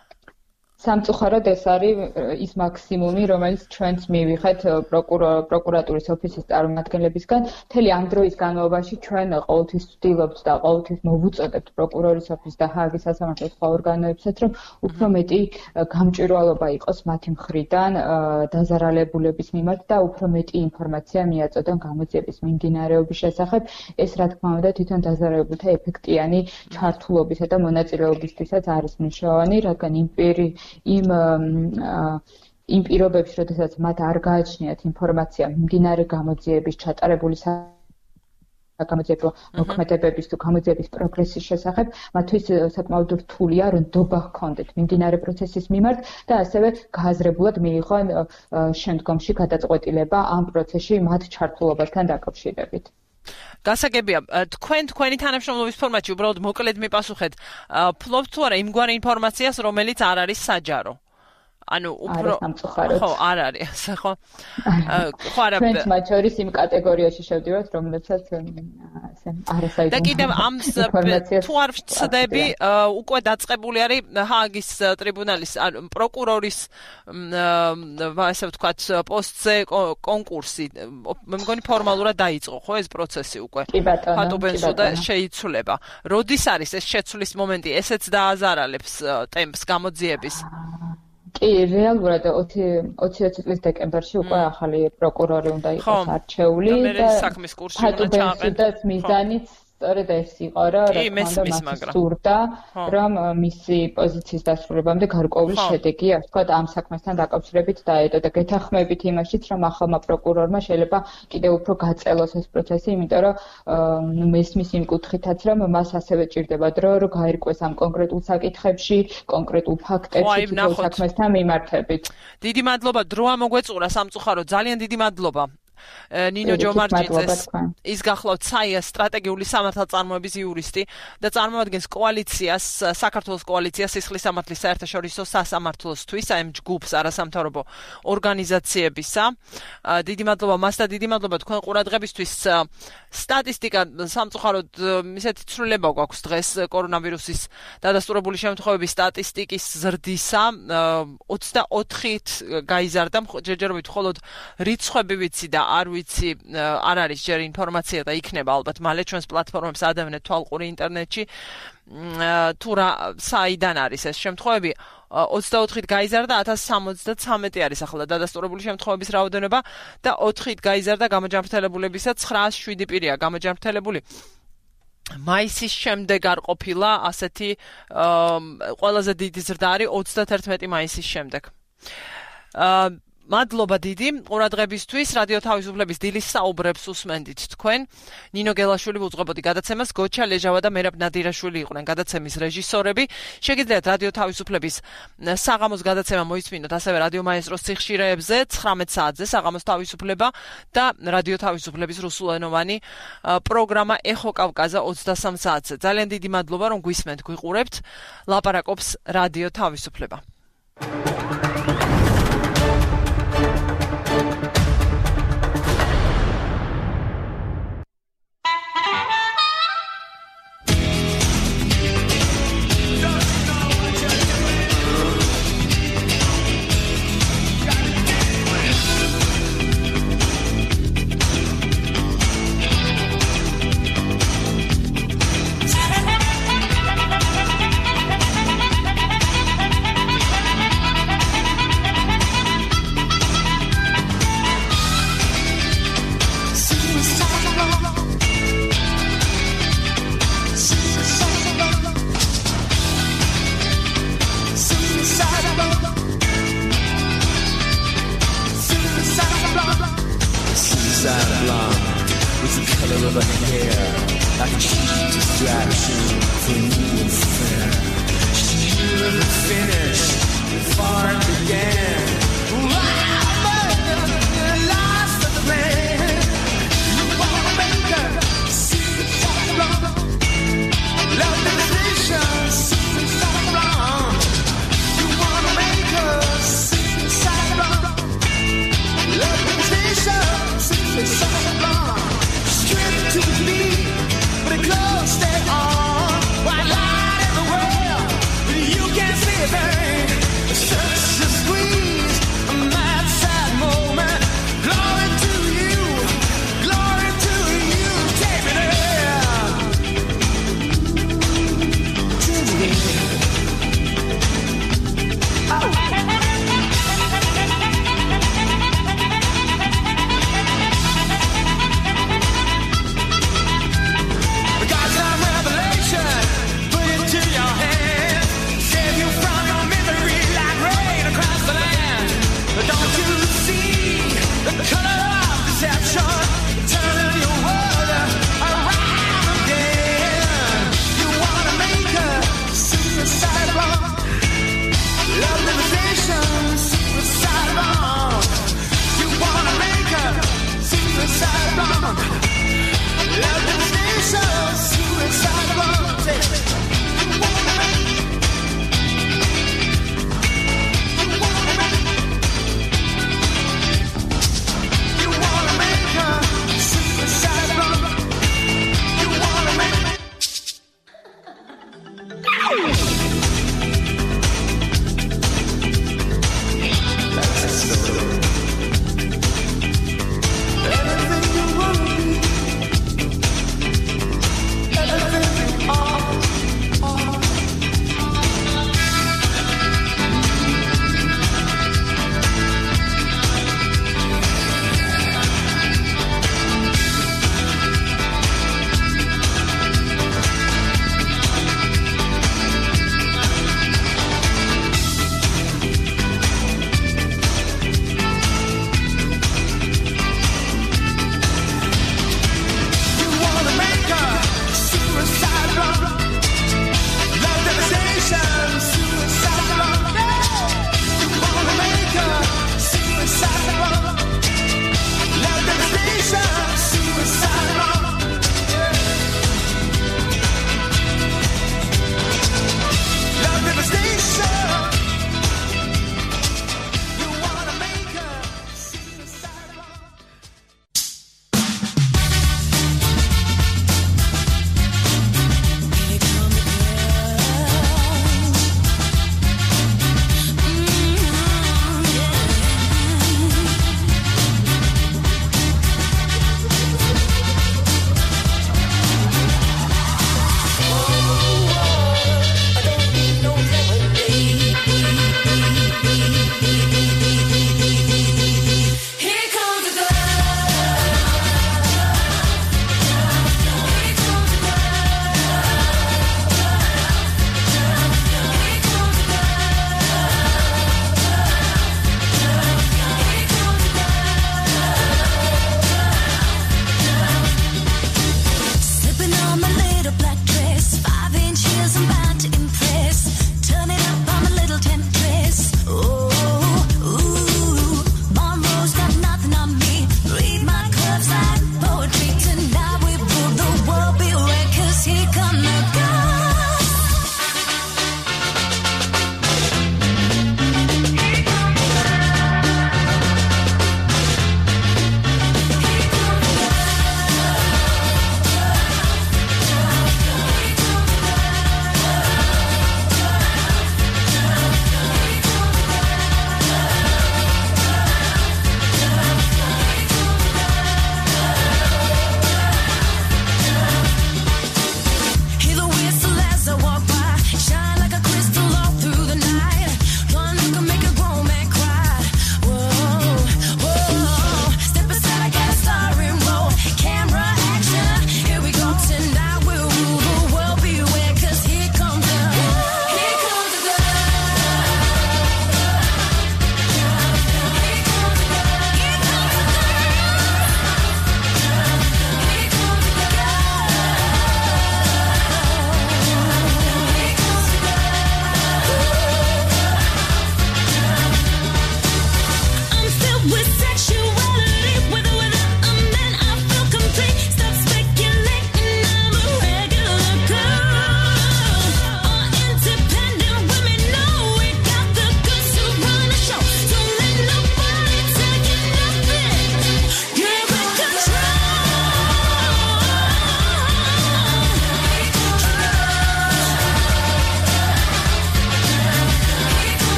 სამწუხაროდ ეს არის ის მაქსიმუმი, რომელიც ჩვენც მივიღეთ პროკურატურის ოფისის წარმომადგენლებისგან. მთელი ამ დროის განმავლობაში ჩვენ ყოველთვის ვცდილობთ და ყოველთვის მოვუწოდებთ პროკურორის ოფისს და ჰააგის სასამართლოს სხვა ორგანოებსაც, რომ უფრო მეტი გამჭვირვალობა იყოს მათი მხრიდან დაზარალებულების მიმართ და უფრო მეტი ინფორმაცია მიაწოდონ გამოძიების მიმდინარეობის შესახებ. ეს რა თქმა უნდა თვითონ დაზარალებულთა ეფექტიანი ჩართულობისა და მონაწილეობისთვისაც არის მნიშვნელოვანი, რადგან იმ პირი იმ იმ პირობებში, როდესაც მათ არ გააჩნიათ ინფორმაცია მიმდინარე გამოძიების ჩატარებული გამოძიებო მოქმედებების თუ გამოძიების პროგრესის შესახებ, მათთვის საკმაოდ რთულია რომ ნდობა ჰქონდეთ მიმდინარე პროცესის მიმართ და ასევე გააზრებულად მიიღონ შემდგომში გადაწყვეტილება ამ პროცესში მათ ჩართულობასთან დაკავშირებით. გასაგებია, თქვენ თქვენი თანამშრომლობის ფორმატში უბრალოდ მოკლედ მიპასუხეთ, ფლობთ თუ არა იმგვარ ინფორმაციას, რომელიც არ არის საჯარო. ანუ უფრო ხო არ არის ასე ხო ხო არა ფრენჩ მაჩორის იმ კატეგორიაში შევდივართ რომლებსაც ასე არასაიდუმლო და კიდევ ამ თუ არ ვწდები უკვე დაწყებული არის ჰააგის ტრიბუნალის პროკურორის ასე ვთქვათ პოსტზე კონკურსი მე მგონი ფორმალურად დაიწყო ხო ეს პროცესი უკვე ფატუბენსო და შეიცვლება როდის არის ეს შეცვლის მომენტი ესეც დააზარალებს ტემპს გამოძიების კი რეალურად ოცი წლის დეკემბერში უკვე ახალი პროკურორი უნდა იყოს არჩეული და საქმის კურსი უნდა ჩააყენოს მიზანიც სწორედ ეს იყო რა რა სურდა რომ მისი პოზიციის დასრულებამდე გარკვეული შედეგი ასე ვთქვათ ამ საქმესთან დაკავშირებით დაედო და გეთანხმებით იმაშიც რომ ახალმა პროკურორმა შეიძლება კიდევ უფრო გაწელოს ეს პროცესი იმიტომ რომ მესმის იმ კუთხითაც რომ მას ასევე ჭირდება დრო რომ გაირკვეს ამ კონკრეტულ საკითხებში კონკრეტულ ფაქტებში თვითონ საქმესთან მიმართებით დიდი მადლობა დრო ამოგვეწურა სამწუხარო ძალიან დიდი მადლობა ნინო ჯომარჯიძეს ის გახლავთ საია სტრატეგიული სამართალწარმოების იურისტი და წარმოადგენს კოალიციას საქართველოს კოალიციას სისხლის სამართლის საერთაშორისო სასამართლოსთვის აი ამ ჯგუფს არასამთავრობო ორგანიზაციებისა დიდი მადლობა მას და დიდი მადლობა თქვენ ყურადღებისთვის სტატისტიკა სამწუხაროდ ისეთი ცვლილება გვაქვს დღეს კორონავირუსის დადასტურებული შემთხვევების სტატისტიკის ზრდისა ოცდაოთხით გაიზარდა ჯერჯერობით მხოლოდ რიცხვები ვიცი და არ ვიცი არ არის ჯერ ინფორმაცია და იქნება ალბათ მალე ჩვენს პლატფორმებს ადევნეთ თვალყური ინტერნეტში თუ რა საიდან არის ეს შემთხვევები ოცდაოთხით გაიზარდა ათას სამოცდათრამეტი არის ახლა დადასტურებული შემთხვევების რაოდენობა და ოთხით გაიზარდა გამოჯანმრთელებულებისა ცხრაას შვიდი პირია გამოჯანმრთელებული მაისის შემდეგ არ ყოფილა ასეთი ყველაზე დიდი ზრდა არის ოცდათერთმეტი მაისის შემდეგ მადლობა დიდი ყურადღებისთვის რადიო თავისუფლების დილის საუბრებს უსმენდით თქვენ ნინო გელაშვილი უძღვებოდი გადაცემას გოჩა ლეჟავა და მერაბ ნადირაშვილი იყვნენ გადაცემის რეჟისორები შეგიძლიათ რადიო თავისუფლების საღამოს გადაცემა მოისმინოთ ასევე რადიო მაესტროს სიხშირეებზე ცხრამეტ საათზე საღამოს თავისუფლება და რადიო თავისუფლების რუსულენოვანი პროგრამა ეხო კავკაზა ოცდასამ საათზე ძალიან დიდი მადლობა რომ გვისმენთ გვიყურებთ ლაპარაკობს რადიო თავისუფლება Such a squeeze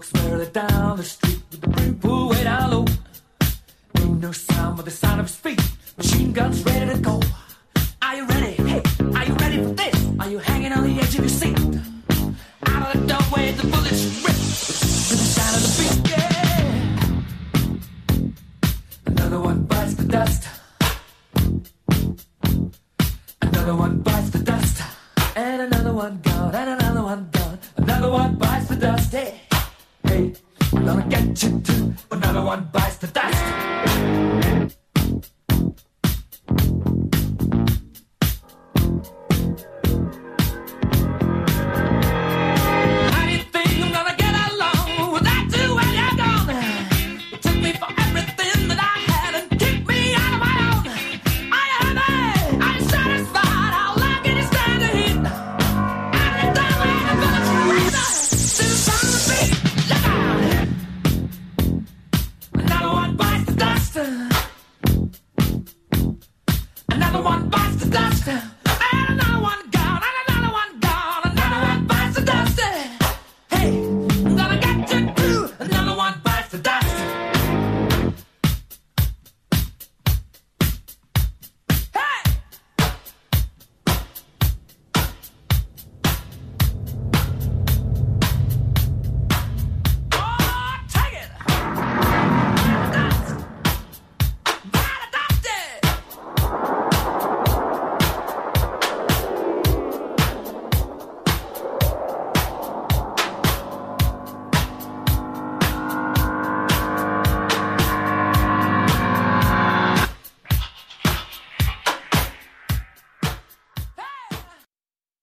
walks merrily down the street with the brim pulled way down low. Ain't no sound but the sound of his feet. Machine guns ready to go. Are you ready? Hey, are you ready for this? Are you hanging on the edge of your seat? Out of the doorway, the bullets rip to the sound of the beat. Yeah. Another one bites the dust. Another one bites the dust. And another one gone. And another one gone. Another one bites the dust. Hey, hey, I'm gonna get you too. Another one bites the dust.